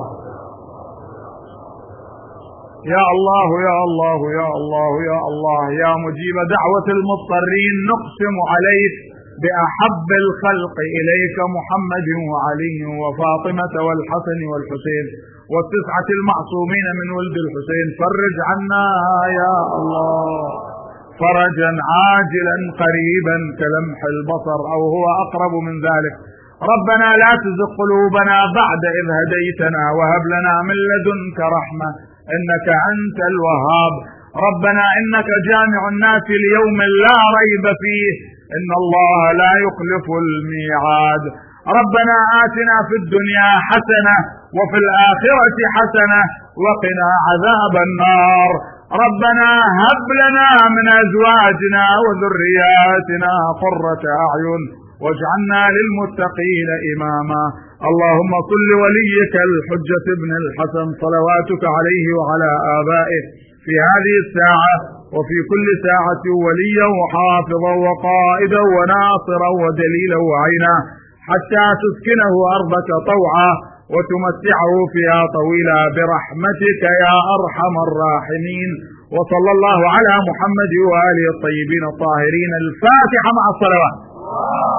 يا الله يا الله يا الله يا الله، يا مجيب دعوة المضطرين، نقسم عليك بأحب الخلق إليك محمد وعلي وفاطمة والحسن والحسين والتسعة المعصومين من ولد الحسين، فرج عنا يا الله فرجا عاجلا قريبا كلمح البصر أو هو أقرب من ذلك. ربنا لا تزغ قلوبنا بعد إذ هديتنا وهب لنا من لدنك رحمة إنك أنت الوهاب. ربنا إنك جامع الناس ليوم لا ريب فيه إن الله لا يخلف الميعاد. ربنا آتنا في الدنيا حسنة وفي الآخرة حسنة وقنا عذاب النار. ربنا هب لنا من أزواجنا وذرياتنا قرة أعين واجعلنا للمتقين إماما. اللهم صل وليك الحجة ابن الحسن صلواتك عليه وعلى آبائه في هذه الساعة وفي كل ساعة وليا وحافظا وقائدا وناصرا ودليلا وعينا، حتى تسكنه أرضك طوعا وتمتعه فيها طويلا برحمتك يا أرحم الراحمين. وصلى الله على محمد وآله الطيبين الطاهرين. الفاتحة مع الصلوات.